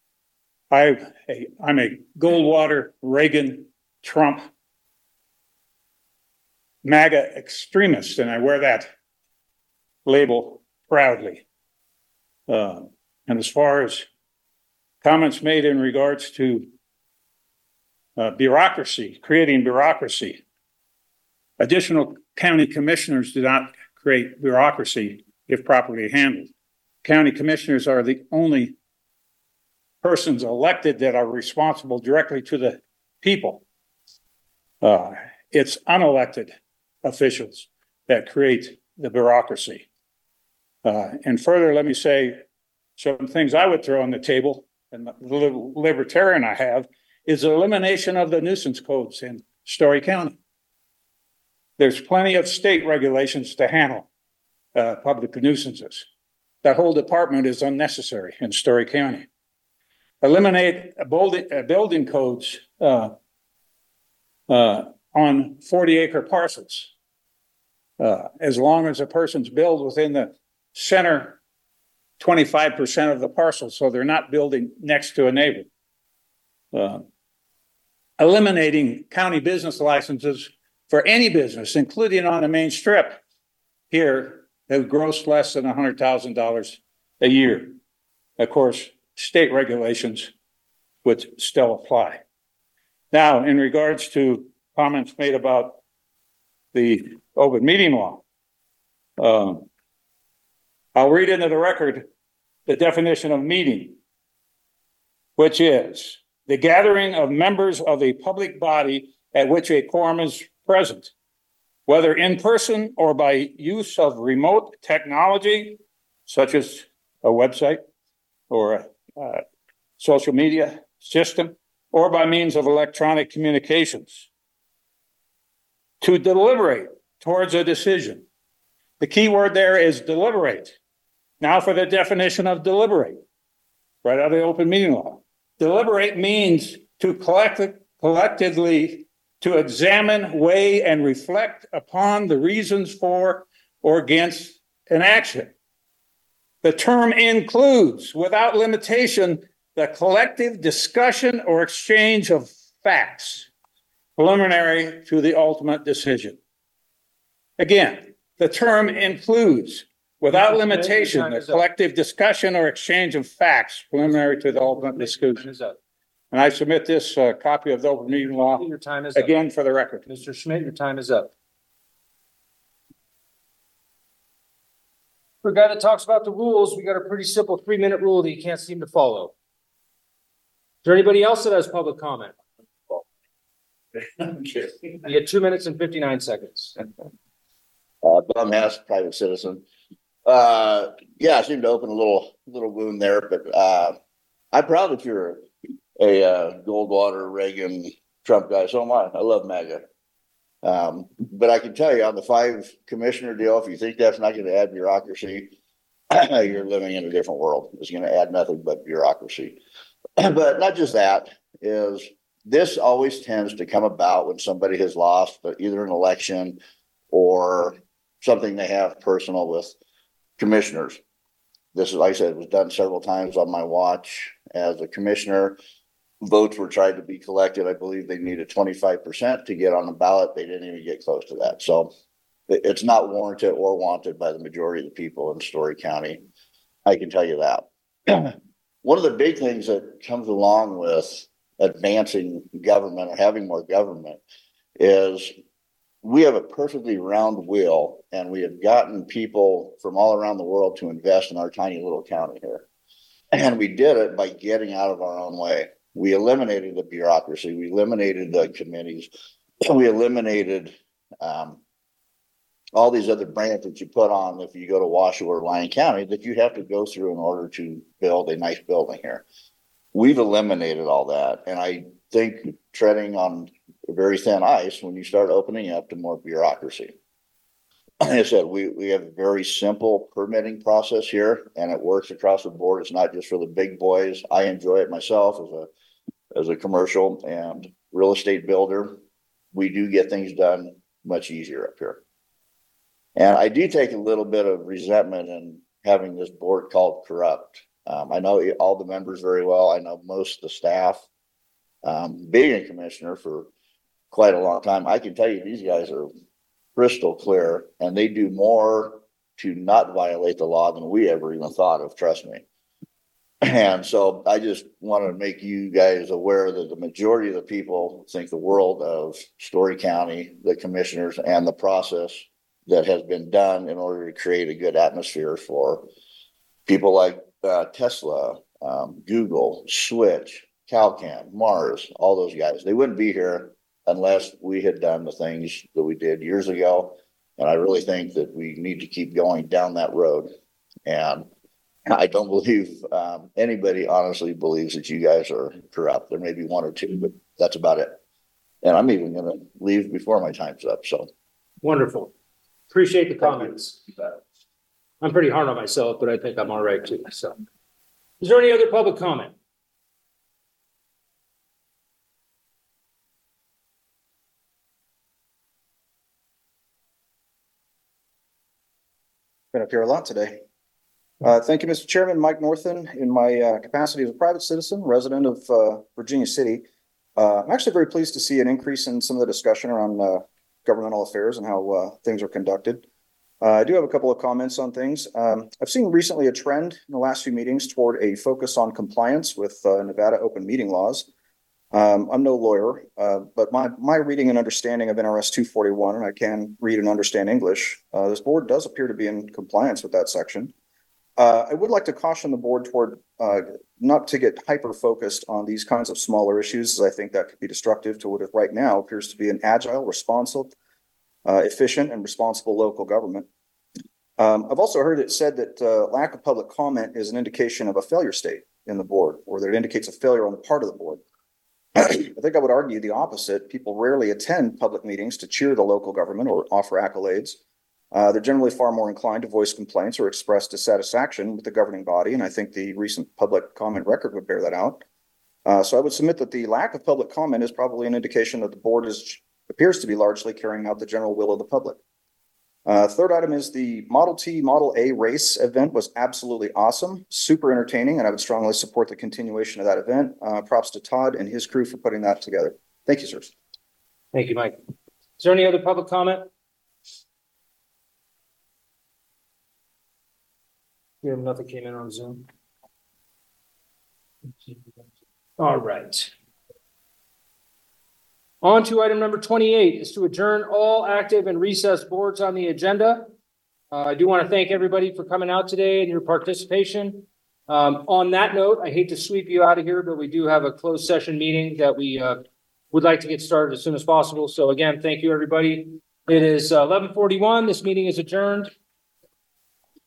a Goldwater, Reagan, Trump, MAGA extremist, and I wear that label proudly. And as far as comments made in regards to bureaucracy, creating bureaucracy, additional county commissioners do not create bureaucracy if properly handled. County commissioners are the only persons elected that are responsible directly to the people. It's unelected officials that create the bureaucracy. And further, let me say some things I would throw on the table, and the little libertarian I have, is the elimination of the nuisance codes in Story County. There's plenty of state regulations to handle public nuisances. That whole department is unnecessary in Story County. Eliminate building codes on 40-acre parcels, as long as a person's built within the center 25% of the parcel, so they're not building next to a neighbor. Eliminating county business licenses for any business, including on the main strip here, that gross less than $100,000 a year. Of course, state regulations would still apply. Now, in regards to comments made about the open meeting law, I'll read into the record the definition of meeting, which is the gathering of members of a public body at which a quorum is present, whether in person or by use of remote technology, such as a website or social media system, or by means of electronic communications. To deliberate towards a decision. The key word there is deliberate. Now for the definition of deliberate, right out of the open meeting law. Deliberate means to collectively to examine, weigh, and reflect upon the reasons for or against an action. The term includes, without limitation, the collective discussion or exchange of facts, preliminary to the ultimate decision. Again, the term includes, without limitation, the collective discussion or exchange of facts, preliminary to the ultimate decision. And I submit this copy of the open meeting law Your time is again for the record. Mr. Schmidt, your time is up. For a guy that talks about the rules, we got a pretty simple 3-minute rule that you can't seem to follow. Is there anybody else that has public comment? You get 2 minutes and 59 seconds. Bum House, private citizen. Yeah, I seem to open a little wound there, but I'm proud that you're a Goldwater, Reagan, Trump guy. So am I. I love MAGA. But I can tell you on the 5 commissioner deal, if you think that's not going to add bureaucracy, you're living in a different world. It's going to add nothing but bureaucracy. But not just that, is this always tends to come about when somebody has lost either an election or something they have personal with commissioners. This is, like I said, was done several times on my watch as a commissioner. Votes were tried to be collected. I believe they needed 25% to get on the ballot. They didn't even get close to that. So it's not warranted or wanted by the majority of the people in Story County. I can tell you that. One of the big things that comes along with advancing government or having more government is we have a perfectly round wheel, and we have gotten people from all around the world to invest in our tiny little county here. And we did it by getting out of our own way. We eliminated the bureaucracy. We eliminated the committees. We eliminated all these other brands that you put on if you go to Washoe or Lyon County that you have to go through in order to build a nice building here. We've eliminated all that. And I think treading on very thin ice when you start opening up to more bureaucracy. Like I said, we have a very simple permitting process here, and it works across the board. It's not just for the big boys. I enjoy it myself as a commercial and real estate builder. We do get things done much easier up here. And I do take a little bit of resentment in having this board called corrupt. I know all the members very well. I know most of the staff. Being a commissioner for quite a long time, I can tell you these guys are crystal clear, and they do more to not violate the law than we ever even thought of, trust me. And so I just want to make you guys aware that the majority of the people think the world of Story County, the commissioners, and the process that has been done in order to create a good atmosphere for people like Tesla, Google, Switch, Calcan, Mars, all those guys. They wouldn't be here unless we had done the things that we did years ago. And I really think that we need to keep going down that road. And I don't believe anybody honestly believes that you guys are corrupt. There may be one or two, but that's about it. And I'm even going to leave before my time's up. So wonderful. Appreciate the comments. I'm pretty hard on myself, but I think I'm all right too. So, is there any other public comment? Been up here a lot today. Thank you, Mr. Chairman. Mike Northen, in my capacity as a private citizen, resident of Virginia City. I'm actually very pleased to see an increase in some of the discussion around governmental affairs and how things are conducted. I do have a couple of comments on things. I've seen recently a trend in the last few meetings toward a focus on compliance with Nevada open meeting laws. I'm no lawyer, but my reading and understanding of NRS 241, and I can read and understand English, this board does appear to be in compliance with that section. I would like to caution the board toward not to get hyper-focused on these kinds of smaller issues, as I think that could be destructive to what right now appears to be an agile, responsive, efficient, and responsible local government. I've also heard it said that lack of public comment is an indication of a failure state in the board, or that it indicates a failure on the part of the board. I think I would argue the opposite. People rarely attend public meetings to cheer the local government or offer accolades. They're generally far more inclined to voice complaints or express dissatisfaction with the governing body, and I think the recent public comment record would bear that out. So I would submit that the lack of public comment is probably an indication that the board appears to be largely carrying out the general will of the public. Third item is the Model T, Model A race event was absolutely awesome, super entertaining, and I would strongly support the continuation of that event. Props to Todd and his crew for putting that together. Thank you, sirs. Thank you, Mike. Is there any other public comment? We have nothing came in on Zoom. All right. On to item number 28 is to adjourn all active and recessed boards on the agenda. I do want to thank everybody for coming out today and your participation. On that note, I hate to sweep you out of here, but we do have a closed session meeting that we would like to get started as soon as possible. So again, thank you, everybody. It is 11:41. This meeting is adjourned.